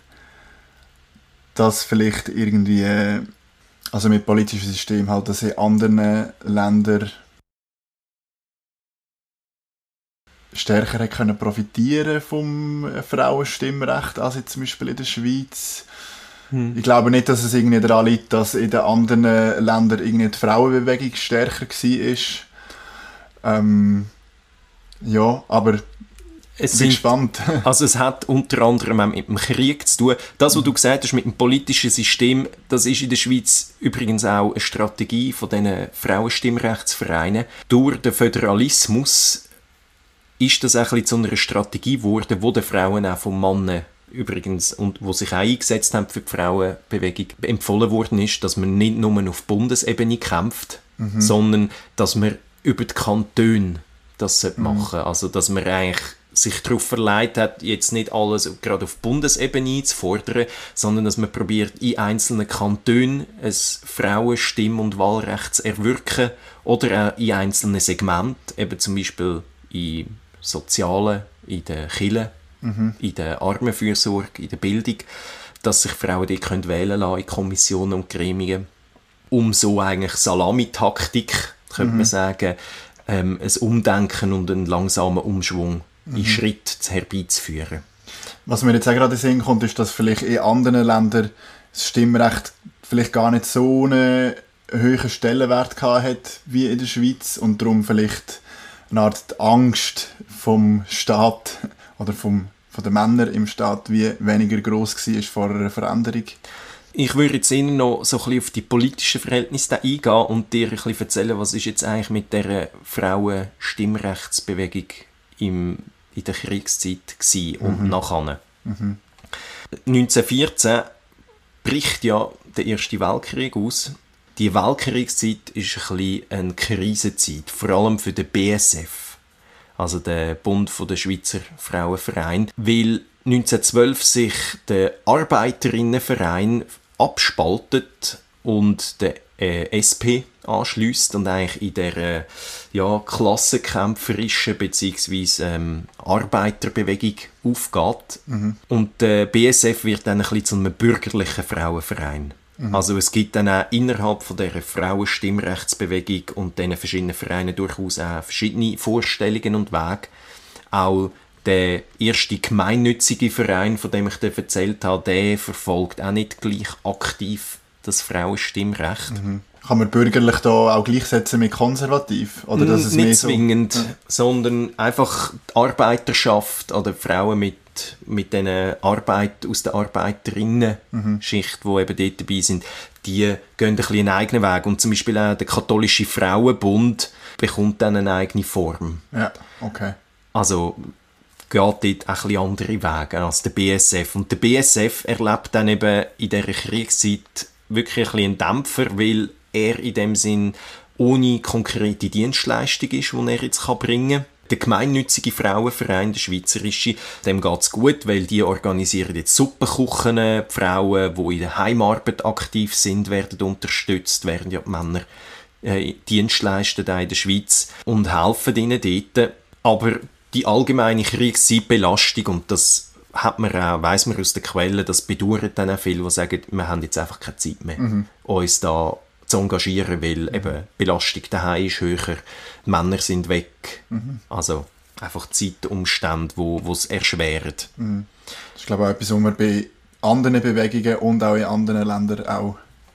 dass vielleicht irgendwie, also mit politischem System halt, dass in anderen Ländern stärker können profitieren vom Frauenstimmrecht als jetzt zum Beispiel in der Schweiz. Hm. Ich glaube nicht, dass es irgendwie daran liegt, dass in den anderen Ländern irgendwie die Frauenbewegung stärker war. Ähm, ja, aber es bin sind, gespannt. Also es hat unter anderem auch mit dem Krieg zu tun. Das, was du gesagt hast mit dem politischen System, das ist in der Schweiz übrigens auch eine Strategie von diesen Frauenstimmrechtsvereinen. Durch den Föderalismus ist das auch ein bisschen zu einer Strategie geworden, wo den Frauen auch von Männern übrigens, und wo sich auch eingesetzt haben für die Frauenbewegung, empfohlen worden ist, dass man nicht nur auf Bundesebene kämpft, mhm. sondern dass man über die Kantone das mhm. machen sollte. Also dass man eigentlich sich darauf verleiht hat, jetzt nicht alles gerade auf Bundesebene zu fordern, sondern dass man probiert, in einzelnen Kantonen ein Frauenstimm- und Wahlrecht zu erwirken oder auch in einzelnen Segmenten, eben zum Beispiel in Sozialen, in der Kirche, mhm. in der Armenfürsorge, in der Bildung, dass sich Frauen dort können wählen lassen in Kommissionen und Gremien, um so eigentlich Salamitaktik, könnte mhm. man sagen, ähm, ein Umdenken und einen langsamen Umschwung mhm. in Schritt herbeizuführen. Was mir jetzt auch gerade in den Sinn kommt, ist, dass vielleicht in anderen Ländern das Stimmrecht vielleicht gar nicht so einen hohen Stellenwert hat wie in der Schweiz und darum vielleicht eine Art Angst vom Staat oder vom, von den Männern im Staat wie weniger gross war vor einer Veränderung. Ich würde jetzt Ihnen noch so ein bisschen auf die politischen Verhältnisse eingehen und dir ein bisschen erzählen, was ist jetzt eigentlich mit dieser Frauenstimmrechtsbewegung im, in der Kriegszeit war und mhm. nachher. Mhm. neunzehnhundertvierzehn bricht ja der Erste Weltkrieg aus. Die Weltkriegszeit ist ein bisschen eine Krisenzeit, vor allem für den B S F, also den Bund der Schweizer Frauenverein, weil neunzehnhundertzwölf sich der Arbeiterinnenverein abspaltet und der äh, S P anschliesst und eigentlich in der äh, ja, klassenkämpferischen bzw. Ähm, Arbeiterbewegung aufgeht. Mhm. Und der B S F wird dann ein bisschen zu einem bürgerlichen Frauenverein. Mhm. Also es gibt dann auch innerhalb von dieser Frauenstimmrechtsbewegung und diesen verschiedenen Vereinen durchaus auch verschiedene Vorstellungen und Wege. Auch der erste gemeinnützige Verein, von dem ich dir erzählt habe, der verfolgt auch nicht gleich aktiv das Frauenstimmrecht. Mhm. Kann man bürgerlich da auch gleichsetzen mit konservativ? Oder dass es nicht mehr zwingend, so, ja. sondern einfach die Arbeiterschaft oder Frauen mit, mit dieser Arbeit aus der Arbeiterinnen-Schicht, mhm. die eben dort dabei sind, die gehen ein bisschen einen eigenen Weg. Und zum Beispiel auch der katholische Frauenbund bekommt dann eine eigene Form. Ja, okay. Also geht dort ein bisschen andere Wege als der B S F. Und der B S F erlebt dann eben in dieser Kriegszeit wirklich ein bisschen einen Dämpfer, weil er in dem Sinn ohne konkrete Dienstleistung ist, die er jetzt bringen kann. Der gemeinnützige Frauenverein, der schweizerische, dem geht es gut, weil die organisieren jetzt Suppenküchen. Die Frauen, die in der Heimarbeit aktiv sind, werden unterstützt, während ja die Männer äh, Dienst leisten in der Schweiz und helfen ihnen dort. Aber die allgemeine Kriegszeitbelastung, und das hat man auch, weiss man aus den Quellen, das bedauert dann auch viele, die sagen, wir haben jetzt einfach keine Zeit mehr, mhm. uns da zu engagieren, weil mhm. eben die Belastung daheim ist höher, die Männer sind weg. Mhm. Also einfach Zeitumstände, die es erschweren. Mhm. Das ist, glaube ich, auch etwas, was man bei anderen Bewegungen und auch in anderen Ländern auch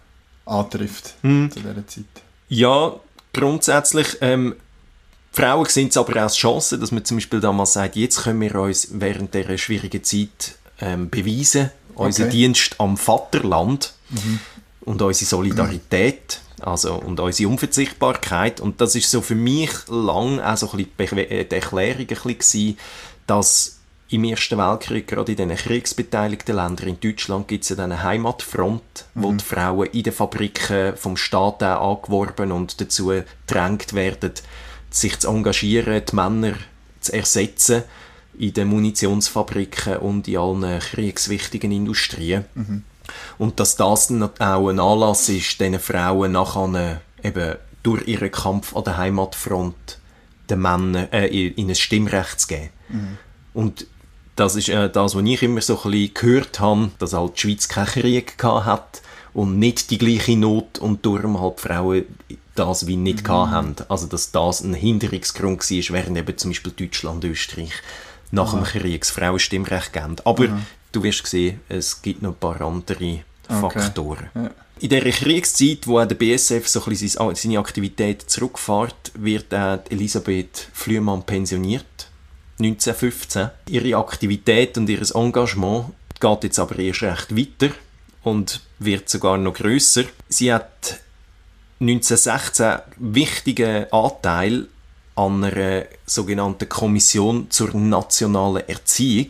antrifft hm. zu dieser Zeit. Ja, grundsätzlich, ähm, Frauen sehen es aber auch als Chance, dass man zum Beispiel damals sagt, jetzt können wir uns während dieser schwierigen Zeit ähm, beweisen, okay. unseren Dienst am Vaterland mhm. und unsere Solidarität, also und unsere Unverzichtbarkeit. Und das ist so für mich lang auch so ein bisschen die Erklärung ein bisschen gewesen, dass im Ersten Weltkrieg, gerade in diesen kriegsbeteiligten Ländern, in Deutschland gibt es ja eine Heimatfront, mhm. wo die Frauen in den Fabriken vom Staat auch angeworben und dazu gedrängt werden, sich zu engagieren, die Männer zu ersetzen in den Munitionsfabriken und in allen kriegswichtigen Industrien. Mhm. Und dass das dann auch ein Anlass ist, diesen Frauen nachher eben durch ihren Kampf an der Heimatfront den Männern äh, in ein Stimmrecht zu geben. Mhm. Und das ist äh, das, was ich immer so ein bisschen gehört habe, dass halt die Schweiz keinen Krieg gehabt hat und nicht die gleiche Not und darum halt die Frauen das wie nicht mhm. gehabt haben. Also dass das ein Hinderungsgrund war, während eben zum Beispiel Deutschland, Österreich nach mhm. dem Krieg das Frauenstimmrecht geben. Aber mhm. du wirst sehen, es gibt noch ein paar andere Faktoren. Okay. Ja. In dieser Kriegszeit, wo auch der B S F so ein bisschen seine Aktivität zurückfährt, wird auch Elisabeth Flüemann pensioniert. neunzehnhundertfünfzehn. Ihre Aktivität und ihr Engagement geht jetzt aber erst recht weiter und wird sogar noch grösser. Sie hat neunzehnhundertsechzehn einen wichtigen Anteil an einer sogenannten Kommission zur nationalen Erziehung,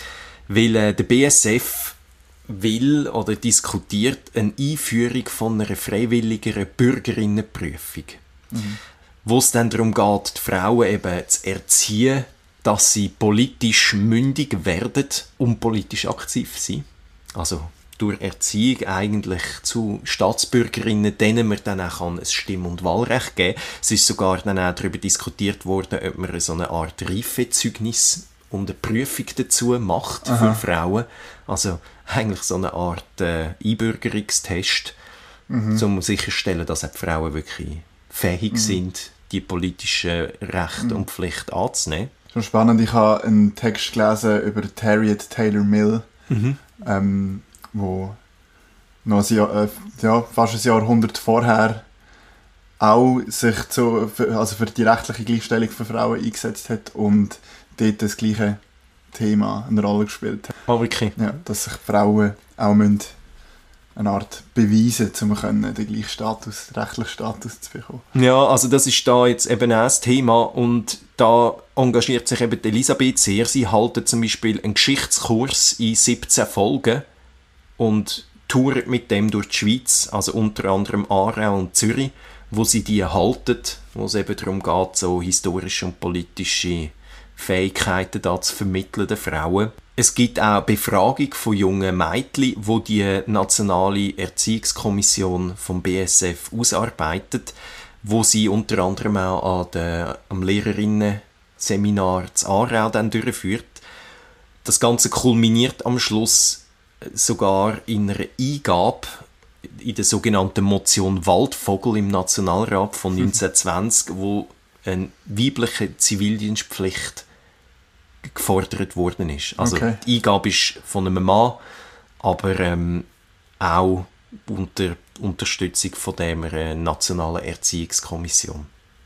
weil äh, der B S F will oder diskutiert eine Einführung von einer freiwilligeren Bürgerinnenprüfung, mhm. wo es dann darum geht, die Frauen eben zu erziehen, dass sie politisch mündig werden und politisch aktiv sind. Also durch Erziehung eigentlich zu Staatsbürgerinnen, denen man dann auch ein Stimm- und Wahlrecht geben kann. Es ist sogar dann auch darüber diskutiert worden, ob man so eine Art Reifezeugnis und eine Prüfung dazu macht Aha. für Frauen. Also eigentlich so eine Art äh, Einbürgerungstest, mhm. um sicherzustellen, dass auch die Frauen wirklich fähig mhm. sind, die politischen Rechte mhm. und Pflichten anzunehmen. Schon spannend, ich habe einen Text gelesen über Harriet Taylor Mill, mhm. ähm, wo noch ein Jahr, äh, ja, fast ein Jahrhundert vorher auch sich zu, für, also für die rechtliche Gleichstellung für Frauen eingesetzt hat und dort das gleiche Thema eine Rolle gespielt hat. Oh, wirklich? Ja, dass sich Frauen auch müssen eine Art beweisen, um den gleichen Status, den rechtlichen Status zu bekommen. Ja, also das ist da jetzt eben auch das Thema und da engagiert sich eben Elisabeth sehr. Sie halten zum Beispiel einen Geschichtskurs in siebzehn Folgen und touren mit dem durch die Schweiz, also unter anderem Aarau und Zürich, wo sie die halten, wo es eben darum geht, so historische und politische Fähigkeiten da zu vermitteln den Frauen. Es gibt auch Befragung von jungen Mädchen, wo die nationale Erziehungskommission vom B S F ausarbeitet, wo sie unter anderem auch an der, am Lehrerinnen-Seminar zu Aarau dann durchführt. Das Ganze kulminiert am Schluss sogar in einer Eingabe in der sogenannten Motion Waldvogel im Nationalrat von neunzehnhundertzwanzig, wo eine weibliche Zivildienstpflicht gefordert worden ist. Also okay. Die Eingabe ist von einem Mann, aber ähm, auch unter Unterstützung von der nationalen Erziehungskommission.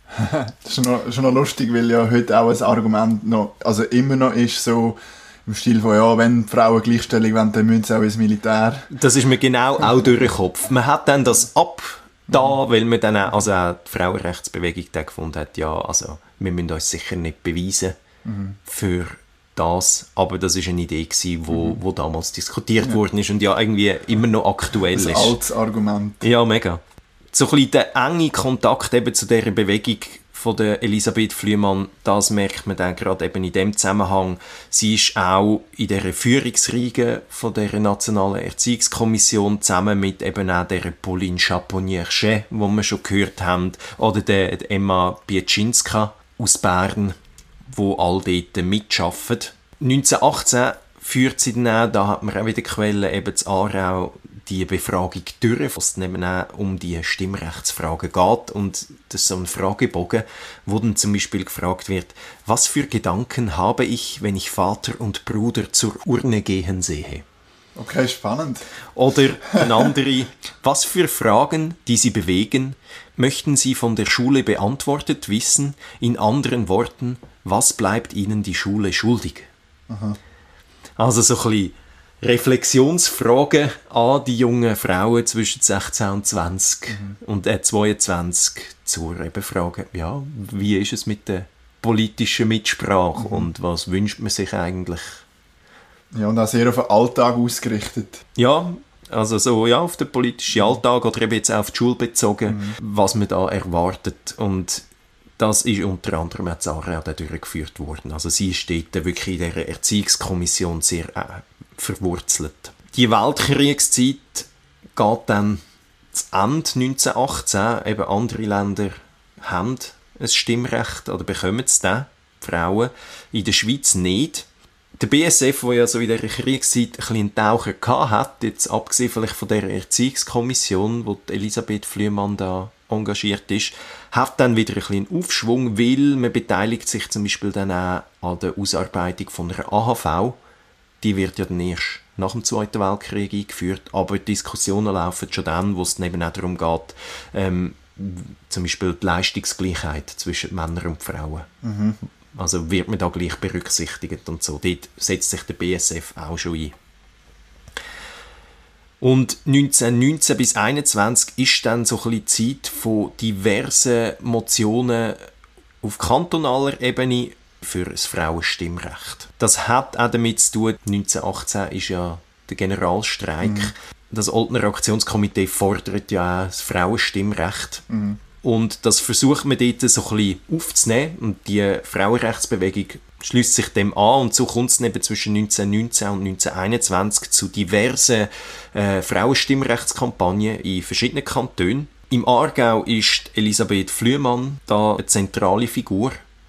Das ist noch, schon noch lustig, weil ja heute auch ein Argument noch, also immer noch ist so im Stil von, ja, wenn Frauen Gleichstellung wollen, dann müssen sie auch ins Militär. Das ist mir genau auch durch den Kopf. Man hat dann das ab da, weil man dann auch, also auch die Frauenrechtsbewegung dann gefunden hat, ja, also wir müssen uns sicher nicht beweisen mhm. für das, aber das war eine Idee, die wo, mhm. wo damals diskutiert ja. worden ist und ja irgendwie immer noch aktuell ist. Ein altes Argument. Ja, mega. So ein bisschen der enge Kontakt eben zu dieser Bewegung von der Elisabeth Flüemann, das merkt man dann gerade eben in dem Zusammenhang. Sie ist auch in dieser Führungsriege von der Nationalen Erziehungskommission zusammen mit eben auch der Pauline Chaponier-Chet, die wir schon gehört haben, oder der Emma Pieczynska aus Bern, wo all dort mitarbeiten. neunzehnhundertachtzehn führt sie dann auch, da hat man auch wieder Quellen, eben zu Aarau, die Befragung durch, wo es dann auch um die Stimmrechtsfragen geht. Und das ist so ein Fragebogen, wo dann zum Beispiel gefragt wird, was für Gedanken habe ich, wenn ich Vater und Bruder zur Urne gehen sehe? Okay, spannend. Oder eine andere, was für Fragen, die Sie bewegen, möchten Sie von der Schule beantwortet wissen? In anderen Worten, was bleibt Ihnen die Schule schuldig? Aha. Also so ein bisschen Reflexionsfragen an die jungen Frauen zwischen sechzehn und zwanzig mhm. und äh, zweiundzwanzig zur eben Frage, ja, wie ist es mit der politischen Mitsprache mhm. und was wünscht man sich eigentlich? Ja, und auch sehr auf den Alltag ausgerichtet. Ja, also so ja, auf den politischen Alltag oder eben jetzt auf die Schule bezogen, mhm. was man da erwartet. Und das ist unter anderem auch Zara auch durchgeführt worden. Also sie steht da wirklich in dieser Erziehungskommission sehr äh, verwurzelt. Die Weltkriegszeit geht dann zu Ende neunzehnhundertachtzehn. Eben andere Länder haben ein Stimmrecht oder bekommen es dann, Frauen. In der Schweiz nicht. Der B S F, der ja so in dieser Kriegszeit ein bisschen einen Taucher hatte, jetzt abgesehen vielleicht von der Erziehungskommission, wo die Elisabeth Flüemann da engagiert ist, hat dann wieder ein bisschen einen Aufschwung, weil man beteiligt sich zum Beispiel dann auch an der Ausarbeitung von einer A H V. Die wird ja dann erst nach dem Zweiten Weltkrieg eingeführt, aber die Diskussionen laufen schon dann, wo es dann eben auch darum geht, ähm, zum Beispiel die Leistungsgleichheit zwischen Männern und Frauen. Mhm. Also wird man da gleich berücksichtigt und so. Dort setzt sich der B S F auch schon ein. Und neunzehnhundertneunzehn bis einundzwanzig ist dann so ein bisschen Zeit von diversen Motionen auf kantonaler Ebene für ein Frauenstimmrecht. Das hat auch damit zu tun, neunzehnhundertachtzehn ist ja der Generalstreik. Mhm. Das Oltener Aktionskomitee fordert ja auch das Frauenstimmrecht. Mhm. Und das versucht man dort so ein bisschen aufzunehmen. Und die Frauenrechtsbewegung schließt sich dem an. Und so kommt es eben zwischen neunzehnhundertneunzehn und neunzehnhunderteinundzwanzig zu diversen äh, Frauenstimmrechtskampagnen in verschiedenen Kantonen. Im Aargau ist Elisabeth Flüemann da eine zentrale Figur.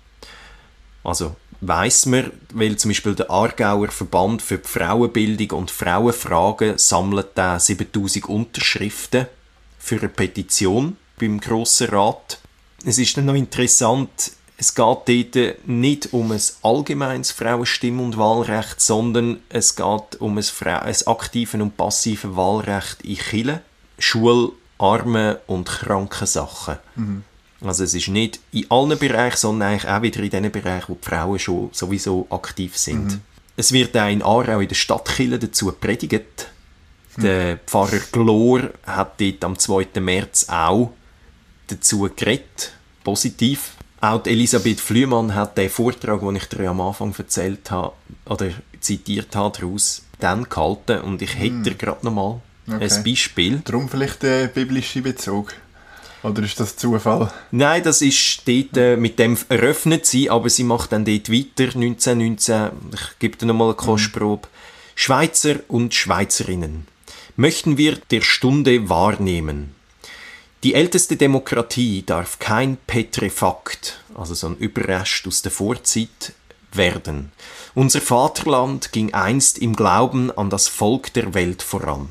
Also weiss man, weil zum Beispiel der Aargauer Verband für die Frauenbildung und Frauenfragen sammelt da siebentausend Unterschriften für eine Petition beim Grossen Rat. Es ist dann noch interessant, es geht dort nicht um ein allgemeines Frauenstimm- und Wahlrecht, sondern es geht um ein, Fra- ein aktives und passives Wahlrecht in Kirche, Schule, Arme- und Krankensachen. Mhm. Also es ist nicht in allen Bereichen, sondern eigentlich auch wieder in den Bereichen, wo die Frauen schon sowieso aktiv sind. Mhm. Es wird auch in Aarau in der Stadtkirche dazu predigt. Mhm. Der Pfarrer Glor hat dort am zweiten März auch dazu geredet, positiv. Auch die Elisabeth Flüemann hat den Vortrag, den ich dir am Anfang erzählt habe, oder zitiert habe, daraus dann gehalten. Und ich hätte mm. gerade noch mal okay. ein Beispiel. Darum vielleicht der biblische Bezug? Oder ist das Zufall? Nein, das ist dort äh, mit dem eröffnet sie, aber sie macht dann dort weiter, neunzehnhundertneunzehn. Ich gebe dir noch mal eine Kostprobe. Mm. Schweizer und Schweizerinnen, möchten wir der Stunde wahrnehmen. Die älteste Demokratie darf kein Petrefakt, also so ein Überrest aus der Vorzeit, werden. Unser Vaterland ging einst im Glauben an das Volk der Welt voran.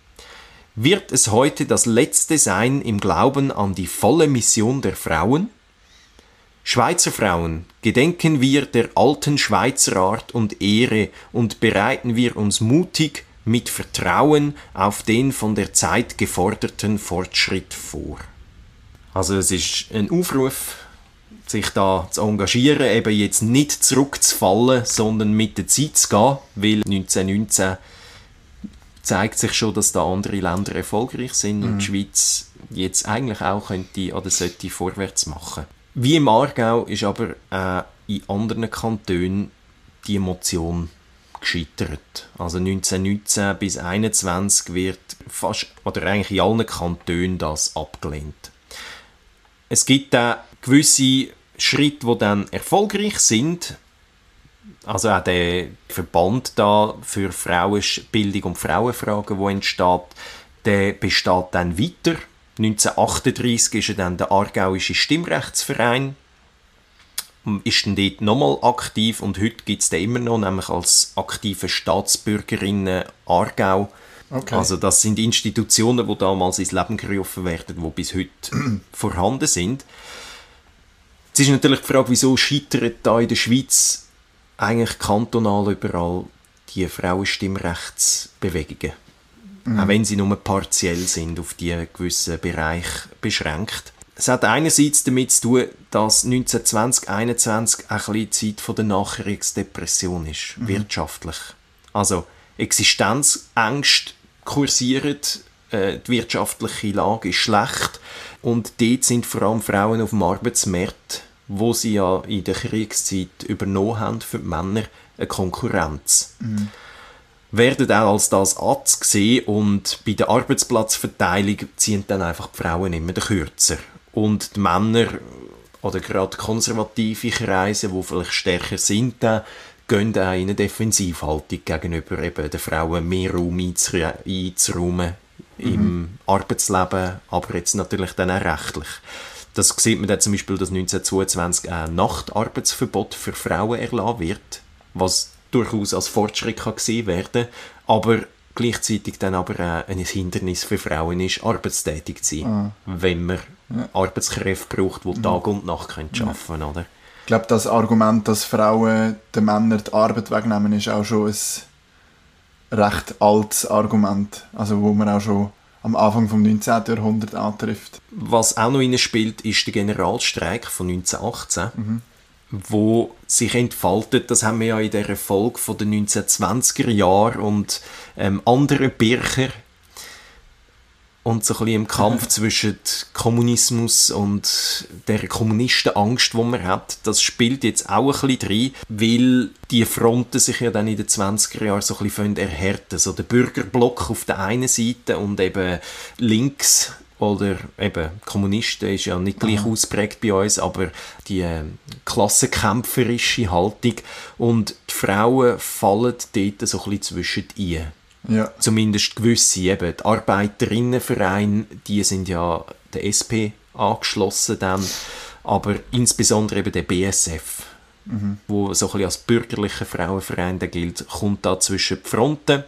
Wird es heute das letzte sein im Glauben an die volle Mission der Frauen? Schweizer Frauen, gedenken wir der alten Schweizerart und Ehre und bereiten wir uns mutig mit Vertrauen auf den von der Zeit geforderten Fortschritt vor. Also es ist ein Aufruf, sich da zu engagieren, eben jetzt nicht zurückzufallen, sondern mit der Zeit zu gehen, weil neunzehnhundertneunzehn zeigt sich schon, dass da andere Länder erfolgreich sind mhm. und die Schweiz jetzt eigentlich auch könnte oder sollte vorwärts machen. Wie im Aargau ist aber äh, in anderen Kantonen die Motion gescheitert. Also neunzehnhundertneunzehn bis einundzwanzig wird fast, oder eigentlich in allen Kantonen das abgelehnt. Es gibt auch gewisse Schritte, die dann erfolgreich sind. Also auch der Verband da für Frauenbildung und Frauenfragen, der entsteht, der besteht dann weiter. neunzehnhundertachtunddreissig ist dann der Aargauische Stimmrechtsverein, ist dann dort nochmal aktiv und heute gibt es den immer noch, nämlich als aktive Staatsbürgerinnen Aargau. Okay. Also das sind Institutionen, die damals ins Leben gerufen werden, die bis heute vorhanden sind. Jetzt ist natürlich die Frage, wieso scheitert da in der Schweiz eigentlich kantonal überall die Frauenstimmrechtsbewegungen. Mhm. Auch wenn sie nur partiell sind, auf die gewissen Bereich beschränkt. Es hat einerseits damit zu tun, dass neunzehnhundertzwanzig einundzwanzig ein bisschen die Zeit von der Nachkriegsdepression ist, mhm. wirtschaftlich. Also Existenzängste kursieren, äh, die wirtschaftliche Lage ist schlecht und dort sind vor allem Frauen auf dem Arbeitsmarkt, wo sie ja in der Kriegszeit übernommen haben für die Männer, eine Konkurrenz. Mhm. Werden auch als das Atz gesehen und bei der Arbeitsplatzverteilung ziehen dann einfach die Frauen immer den Kürzer. Und die Männer oder gerade konservative Kreise, die vielleicht stärker sind, äh, gehen auch in eine Defensivhaltung gegenüber eben den Frauen mehr Raum einzuräumen mhm. im Arbeitsleben, aber jetzt natürlich dann auch rechtlich. Das sieht man dann zum Beispiel, dass neunzehnhundertzweiundzwanzig ein Nachtarbeitsverbot für Frauen erlassen wird, was durchaus als Fortschritt kann gesehen werden, aber gleichzeitig dann aber auch ein Hindernis für Frauen ist, arbeitstätig zu sein, ah. wenn man ja. Arbeitskräfte braucht, die Tag und Nacht arbeiten können. Oder? Ich glaube, das Argument, dass Frauen den Männern die Arbeit wegnehmen, ist auch schon ein recht altes Argument, also wo man auch schon am Anfang des neunzehnten Jahrhunderts antrifft. Was auch noch reinspielt, ist der Generalstreik von neunzehnhundertachtzehn, mhm. wo sich entfaltet, das haben wir ja in dieser Folge von den neunzehnhundertzwanziger Jahren und ähm, anderen Bircher und so ein bisschen im Kampf zwischen Kommunismus und der Kommunistenangst, die man hat, das spielt jetzt auch ein bisschen rein, weil die Fronten sich ja dann in den zwanziger Jahren so ein bisschen erhärten. So der Bürgerblock auf der einen Seite und eben links oder eben Kommunisten ist ja nicht gleich mhm. ausprägt bei uns, aber die äh, klassenkämpferische Haltung und die Frauen fallen dort so ein bisschen zwischen ein. Ja. Zumindest gewisse, eben die Arbeiterinnenvereine, die sind ja der S P angeschlossen dann, aber insbesondere eben der B S F, mhm. wo so ein bisschen als bürgerlicher Frauenverein gilt, kommt da zwischen die Fronten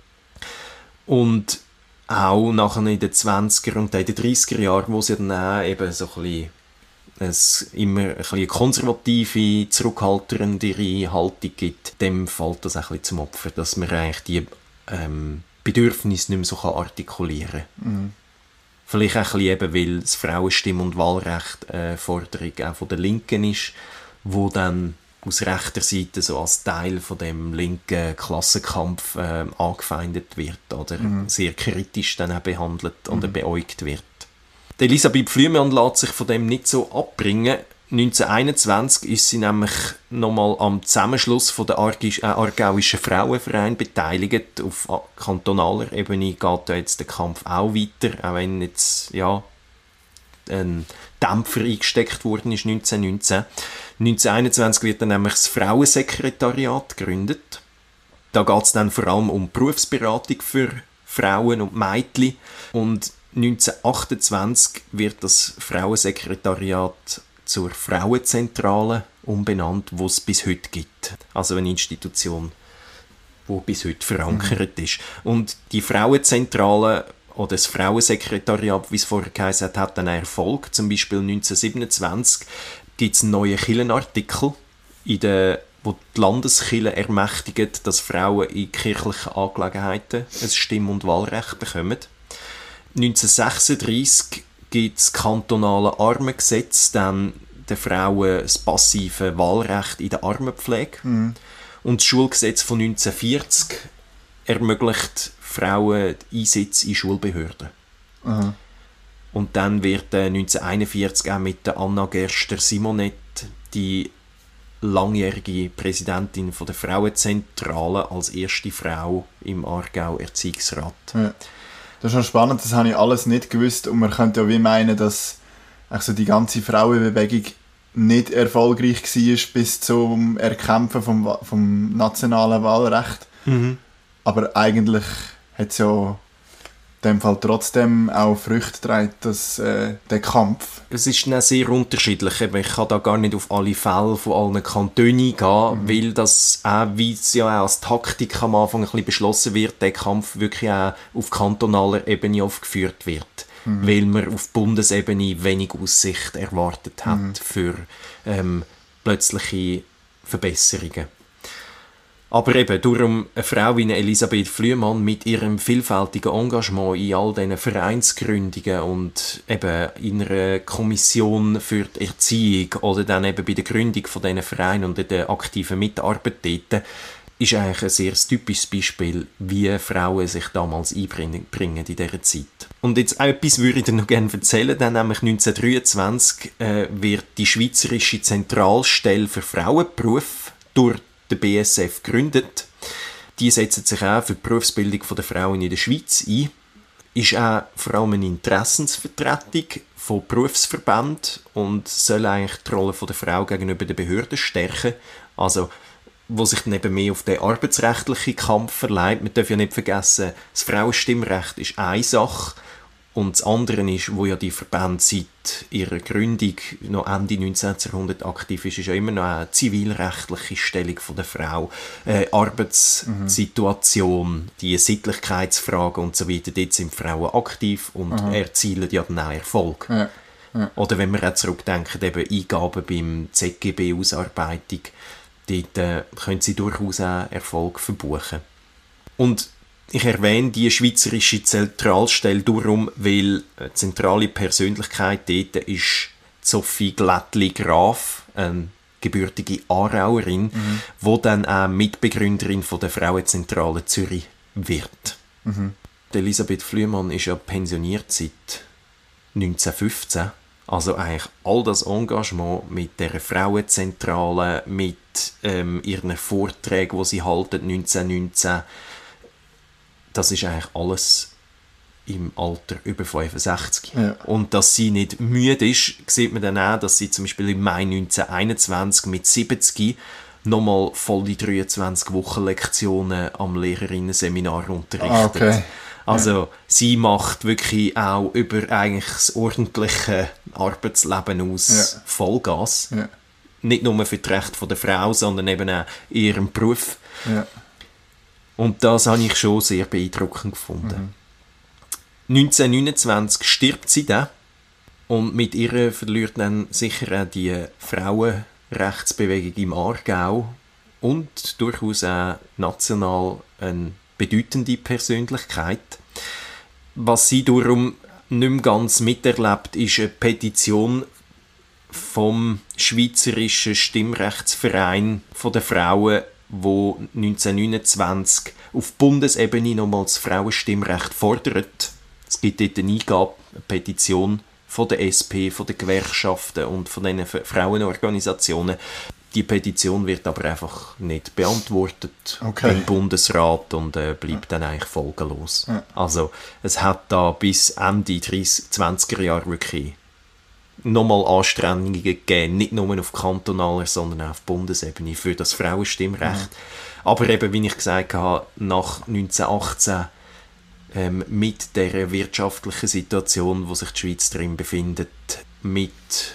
und auch nachher in den zwanziger und in den dreissiger Jahren, wo es ja dann auch eben so ein bisschen es immer ein bisschen eine konservative, zurückhaltendere Haltung gibt, dem fällt das ein bisschen zum Opfer, dass man eigentlich die ähm, Bedürfnisse nicht mehr so artikulieren kann. Mhm. Vielleicht auch ein bisschen eben, weil das Frauenstimm- und Wahlrecht eine Forderung auch von der Linken ist, wo dann aus rechter Seite so als Teil von dem linken Klassenkampf äh, angefeindet wird oder mhm. sehr kritisch dann auch behandelt oder mhm. beäugt wird. Die Elisabeth Flüemann lässt sich von dem nicht so abbringen. neunzehnhunderteinundzwanzig ist sie nämlich nochmal am Zusammenschluss von der Argisch, äh, Aargauischen Frauenverein beteiligt. Auf kantonaler Ebene geht da jetzt der Kampf auch weiter, auch wenn jetzt ja, ein Dämpfer eingesteckt worden ist neunzehnhundertneunzehn. neunzehnhunderteinundzwanzig wird dann nämlich das Frauensekretariat gegründet. Da geht es dann vor allem um Berufsberatung für Frauen und Mädchen. Und neunzehnhundertachtundzwanzig wird das Frauensekretariat zur Frauenzentrale umbenannt, die es bis heute gibt. Also eine Institution, die bis heute verankert mhm. ist. Und die Frauenzentrale oder das Frauensekretariat, wie es vorher geheißen hat, hat einen Erfolg. Zum Beispiel neunzehnhundertsiebenundzwanzig gibt es einen neuen Kirchenartikel, in der, wo die Landeskirche ermächtigt, dass Frauen in kirchlichen Angelegenheiten ein Stimm- und Wahlrecht bekommen. neunzehnhundertsechsunddreissig gibt es das kantonale Armengesetz, dann den Frauen das passive Wahlrecht in der Armenpflege. Mhm. Und das Schulgesetz von neunzehnhundertvierzig ermöglicht Frauen Einsitz in Schulbehörden. Mhm. Und dann wird äh, neunzehnhunderteinundvierzig auch mit der Anna Gerster-Simonet die langjährige Präsidentin von der Frauenzentrale als erste Frau im Aargau Erziehungsrat. Ja. Das ist schon spannend, das habe ich alles nicht gewusst und man könnte ja wie meinen, dass also die ganze Frauenbewegung nicht erfolgreich war bis zum Erkämpfen vom, vom nationalen Wahlrecht. Mhm. Aber eigentlich hat es ja in dem Fall trotzdem auch Früchte getragen, dass, äh, der Kampf. Es ist dann sehr unterschiedlich. Ich kann da gar nicht auf alle Fälle von allen Kantonen gehen, mhm. weil das auch, wie es ja auch als Taktik am Anfang ein bisschen beschlossen wird, der Kampf wirklich auch auf kantonaler Ebene aufgeführt wird. Mhm. Weil man auf Bundesebene wenig Aussicht erwartet hat mhm. für ähm, plötzliche Verbesserungen. Aber eben, darum eine Frau wie eine Elisabeth Flüemann mit ihrem vielfältigen Engagement in all diesen Vereinsgründungen und eben in einer Kommission für die Erziehung oder dann eben bei der Gründung von diesen Vereinen und der aktiven Mitarbeit dort, ist eigentlich ein sehr typisches Beispiel, wie Frauen sich damals einbringen in dieser Zeit. Und jetzt auch etwas würde ich dir noch gerne erzählen, denn nämlich neunzehnhundertdreiundzwanzig äh, wird die Schweizerische Zentralstelle für Frauenberufe durch den B S F gegründet. Die setzt sich auch für die Berufsbildung der Frauen in der Schweiz ein. Ist auch vor allem eine Interessensvertretung von Berufsverbänden und soll eigentlich die Rolle der Frau gegenüber den Behörden stärken. Also wo sich dann eben mehr auf den arbeitsrechtlichen Kampf verleiht. Man darf ja nicht vergessen, das Frauenstimmrecht ist eine Sache und das andere ist, wo ja die Verbände seit ihrer Gründung noch Ende neunzehnten Jahrhundert aktiv ist, ist ja immer noch eine zivilrechtliche Stellung von der Frau, äh, Arbeitssituation, mhm. die Sittlichkeitsfragen und so weiter. Dort sind Frauen aktiv und mhm. erzielen ja dann auch Erfolg. Ja. Ja. Oder wenn wir auch zurückdenken, eben Eingaben beim Z G B-Ausarbeitung, dort äh, können sie durchaus auch Erfolg verbuchen. Und ich erwähne die Schweizerische Zentralstelle darum, weil eine zentrale Persönlichkeit dort ist Sophie Glättli-Graf, eine gebürtige Aarauerin, mhm. die dann auch Mitbegründerin von der Frauenzentrale Zürich wird. Mhm. Elisabeth Flüemann ist ja pensioniert seit neunzehnhundertfünfzehn. Also eigentlich all das Engagement mit der Frauenzentrale, mit ähm, ihren Vorträgen, die sie halten, neunzehnhundertneunzehn, das ist eigentlich alles im Alter über fünfundsechzig. Ja. Und dass sie nicht müde ist, sieht man dann auch, dass sie zum Beispiel im Mai neunzehnhunderteinundzwanzig mit siebzig nochmal volle dreiundzwanzig Wochenlektionen am Lehrerinnenseminar unterrichtet. Ah, okay. Also ja. Sie macht wirklich auch über eigentlich das ordentliche Arbeitsleben aus ja. Vollgas. Ja. Nicht nur für das Recht der Frau, sondern eben auch in ihrem Beruf. Ja. Und das habe ich schon sehr beeindruckend gefunden. Mhm. neunzehnhundertneunundzwanzig stirbt sie dann und mit ihr verliert dann sicher auch die Frauenrechtsbewegung im Aargau und durchaus auch national eine bedeutende Persönlichkeit. Was sie darum nicht mehr ganz miterlebt, ist eine Petition vom Schweizerischen Stimmrechtsverein der Frauen, wo neunzehnhundertneunundzwanzig auf Bundesebene nochmals das Frauenstimmrecht fordert. Es gibt dort eine Eingabe, eine Petition von der S P, von den Gewerkschaften und von den Frauenorganisationen. Die Petition wird aber einfach nicht beantwortet okay. im Bundesrat und äh, bleibt dann eigentlich folgenlos. Ja. Also es hat da bis Ende dreißiger, zwanziger Jahre wirklich nochmal Anstrengungen gegeben, nicht nur auf kantonaler, sondern auch auf Bundesebene für das Frauenstimmrecht. Mhm. Aber eben, wie ich gesagt habe, nach neunzehnhundertachtzehn ähm, mit der wirtschaftlichen Situation, wo sich die Schweiz drin befindet, mit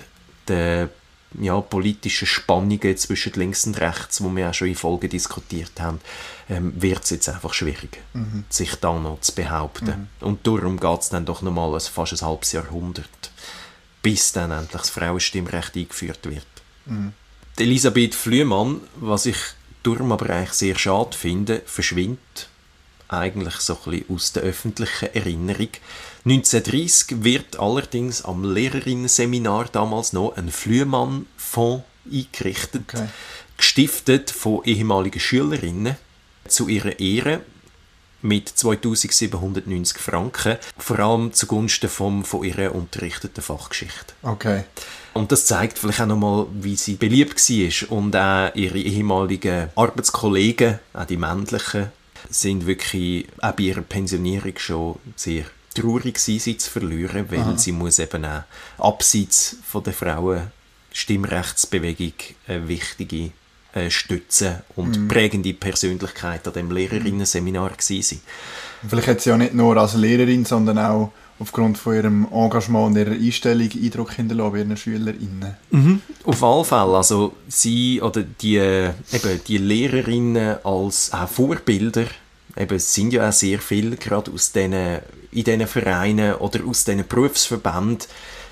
den ja, politischen Spannungen zwischen links und rechts, die wir auch schon in Folgen diskutiert haben, ähm, wird es jetzt einfach schwierig, mhm. sich da noch zu behaupten. Mhm. Und darum geht es dann doch nochmal ein, fast ein halbes Jahrhundert, bis dann endlich das Frauenstimmrecht eingeführt wird. Mhm. Elisabeth Flüemann, was ich darum aber eigentlich sehr schade finde, verschwindet eigentlich so ein bisschen aus der öffentlichen Erinnerung. neunzehnhundertdreissig wird allerdings am Lehrerinnenseminar damals noch ein Flüemann-Fonds eingerichtet, okay. gestiftet von ehemaligen Schülerinnen zu ihrer Ehre mit zweitausendsiebenhundertneunzig Franken, vor allem zugunsten vom von ihr unterrichteten Fachgeschichte. Okay. Und das zeigt vielleicht auch nochmal, wie sie beliebt war. Und auch ihre ehemaligen Arbeitskollegen, auch die männlichen, sind wirklich auch bei ihrer Pensionierung schon sehr traurig gewesen, sie zu verlieren, weil Aha. sie muss eben auch abseits von der Frauenstimmrechtsbewegung eine wichtige äh, Stütze und mhm. prägende Persönlichkeit an dem Lehrerinnenseminar gewesen sein. Vielleicht hat sie ja nicht nur als Lehrerin, sondern auch aufgrund von ihrem Engagement und ihrer Einstellung Eindruck hinterlassen bei ihren SchülerInnen. Mhm. Auf alle Fälle. Also sie oder die, eben die Lehrerinnen als auch Vorbilder, eben, es sind ja auch sehr viele, gerade aus diesen, in diesen Vereinen oder aus diesen Berufsverbänden,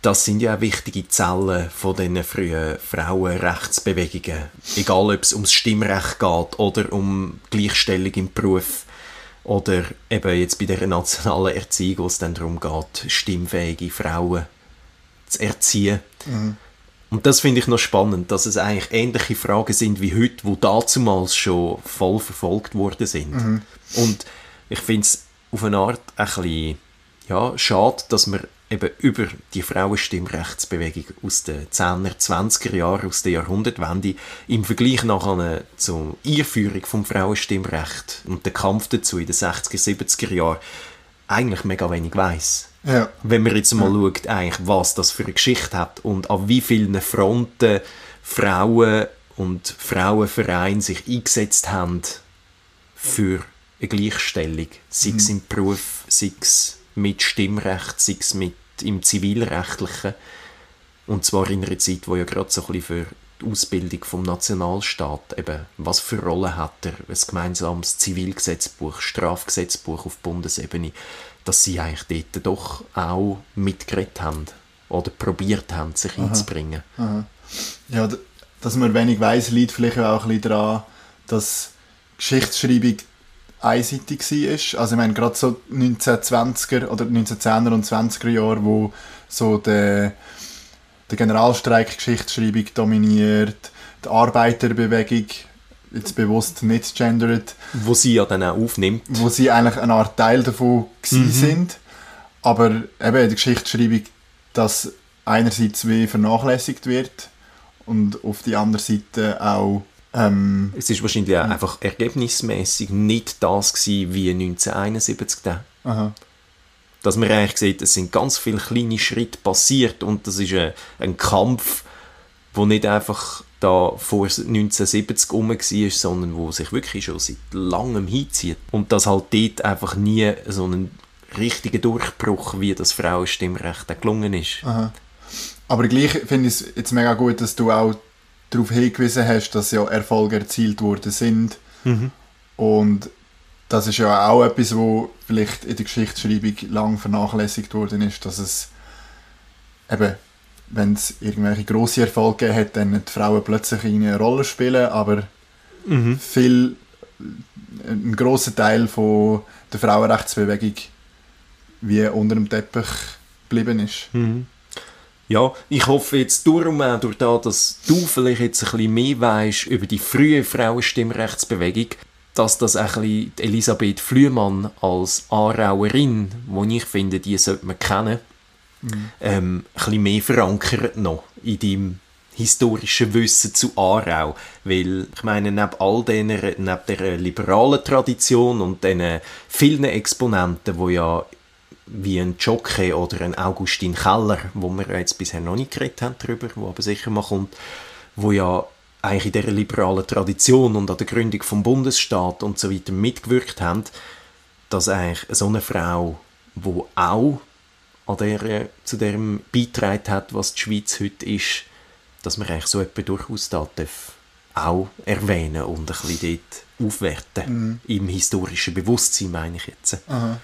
das sind ja auch wichtige Zellen von diesen frühen Frauenrechtsbewegungen. Egal, ob es ums Stimmrecht geht oder um Gleichstellung im Beruf oder eben jetzt bei der nationalen Erziehung, wo es dann darum geht, stimmfähige Frauen zu erziehen. Mhm. Und das finde ich noch spannend, dass es eigentlich ähnliche Fragen sind wie heute, die dazumals schon voll verfolgt worden sind. Mhm. Und ich finde es auf eine Art ein bisschen ja, schade, dass wir eben über die Frauenstimmrechtsbewegung aus den zehner, zwanziger Jahren, aus der Jahrhundertwende, im Vergleich nachher zur Einführung vom Frauenstimmrecht und den Kampf dazu in den sechziger, siebziger Jahren eigentlich mega wenig weiss. Ja. Wenn man jetzt mal ja. schaut, eigentlich, was das für eine Geschichte hat und an wie vielen Fronten Frauen und Frauenvereine sich eingesetzt haben für eine Gleichstellung, sei es mhm. im Beruf, sei es mit Stimmrecht, sei es mit im Zivilrechtlichen. Und zwar in einer Zeit, wo ja gerade so ein bisschen für die Ausbildung vom Nationalstaat eben, was für Rolle hat er, ein gemeinsames Zivilgesetzbuch, Strafgesetzbuch auf Bundesebene, dass sie eigentlich dort doch auch mitgeredet haben oder probiert haben, sich aha, einzubringen. Aha. Ja, dass man wenig weiss, liegt vielleicht auch ein bisschen daran, dass Geschichtsschreibung einseitig war. Also ich meine, gerade so neunzehnhundertzwanziger oder neunzehnhundertzehner und zwanziger Jahre, wo so der, der Generalstreik Geschichtsschreibung dominiert, die Arbeiterbewegung, jetzt bewusst nicht gendert. Wo sie ja dann auch aufnimmt. Wo sie eigentlich eine Art Teil davon gewesen mhm. sind. Aber eben in der Geschichtsschreibung, dass einerseits wie vernachlässigt wird und auf die andere Seite auch Ähm, es ist wahrscheinlich auch einfach ergebnismäßig nicht das gewesen, wie neunzehnhunderteinundsiebzig. Aha. Dass man eigentlich sieht, es sind ganz viele kleine Schritte passiert und das ist ein, ein Kampf, der nicht einfach da vor neunzehnhundertsiebzig rum war, sondern wo sich wirklich schon seit langem hinzieht. Und dass halt dort einfach nie so ein richtiger Durchbruch wie das Frauenstimmrecht gelungen ist. Aha. Aber gleich finde ich es jetzt mega gut, dass du auch darauf hingewiesen hast, dass ja Erfolge erzielt worden sind. Mhm. Und das ist ja auch etwas, wo vielleicht in der Geschichtsschreibung lang vernachlässigt worden ist, dass es eben, wenn es irgendwelche grosse Erfolge gegeben hat, dann die Frauen plötzlich eine Rolle spielen, aber mhm. viel, ein grosser Teil von der Frauenrechtsbewegung wie unter dem Teppich geblieben ist. Mhm. Ja, ich hoffe jetzt darum auch durch das, dass du vielleicht jetzt ein bisschen mehr weisst über die frühe Frauenstimmrechtsbewegung, dass das ein bisschen Elisabeth Flüemann als Aarauerin, die ich finde, die sollte man kennen, mhm. ähm, ein bisschen mehr verankert noch in deinem historischen Wissen zu Aarau. Weil, ich meine, neben all diesen, neben der liberalen Tradition und den vielen Exponenten, die ja wie ein Jockey oder ein Augustin Keller, wo wir jetzt bisher noch nicht geredet haben darüber, wo aber sicher mal kommt, wo ja eigentlich in dieser liberalen Tradition und an der Gründung vom Bundesstaat und so weiter mitgewirkt haben, dass eigentlich so eine Frau, die auch an der, zu dem beigetragen hat, was die Schweiz heute ist, dass man eigentlich so etwas durchaus da darf auch erwähnen und ein bisschen dort aufwerten. Mhm. Im historischen Bewusstsein, meine ich jetzt. Aha.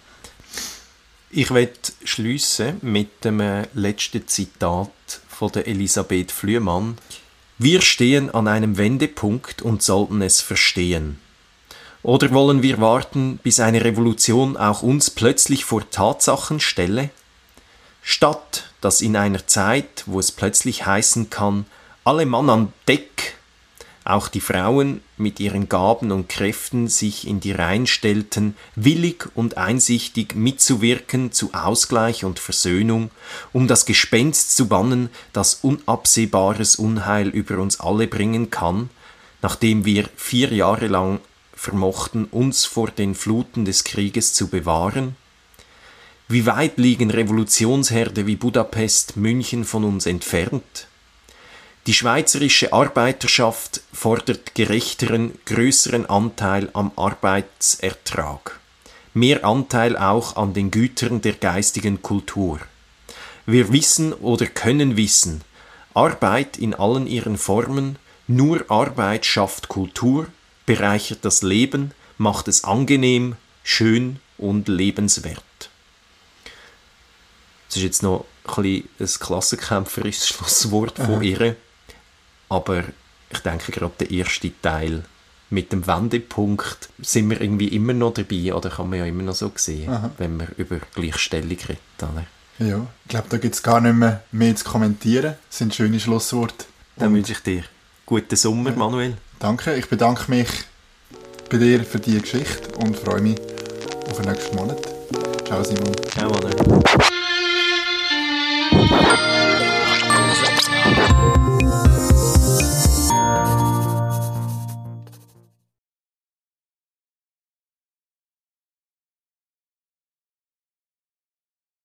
Ich möchte schliessen mit dem letzten Zitat von der Elisabeth Flüemann. Wir stehen an einem Wendepunkt und sollten es verstehen. Oder wollen wir warten, bis eine Revolution auch uns plötzlich vor Tatsachen stelle? Statt dass in einer Zeit, wo es plötzlich heißen kann, alle Mann an Deck, auch die Frauen mit ihren Gaben und Kräften sich in die Reihen stellten, willig und einsichtig mitzuwirken zu Ausgleich und Versöhnung, um das Gespenst zu bannen, das unabsehbares Unheil über uns alle bringen kann, nachdem wir vier Jahre lang vermochten, uns vor den Fluten des Krieges zu bewahren? Wie weit liegen Revolutionsherde wie Budapest, München von uns entfernt? Die schweizerische Arbeiterschaft fordert gerechteren, größeren Anteil am Arbeitsertrag. Mehr Anteil auch an den Gütern der geistigen Kultur. Wir wissen oder können wissen, Arbeit in allen ihren Formen, nur Arbeit schafft Kultur, bereichert das Leben, macht es angenehm, schön und lebenswert. Das ist jetzt noch ein, ein klassenkämpferisches Schlusswort von ihr. Aber ich denke, gerade der erste Teil mit dem Wendepunkt sind wir irgendwie immer noch dabei, oder kann man ja immer noch so sehen, Aha. wenn man über Gleichstellung redet. Oder? Ja, ich glaube, da gibt es gar nicht mehr, mehr zu kommentieren. Das sind schöne Schlussworte. Dann wünsche ich dir guten Sommer, ja. Manuel. Danke, ich bedanke mich bei dir für diese Geschichte und freue mich auf den nächsten Monat. Ciao Simon. Ciao Manuel.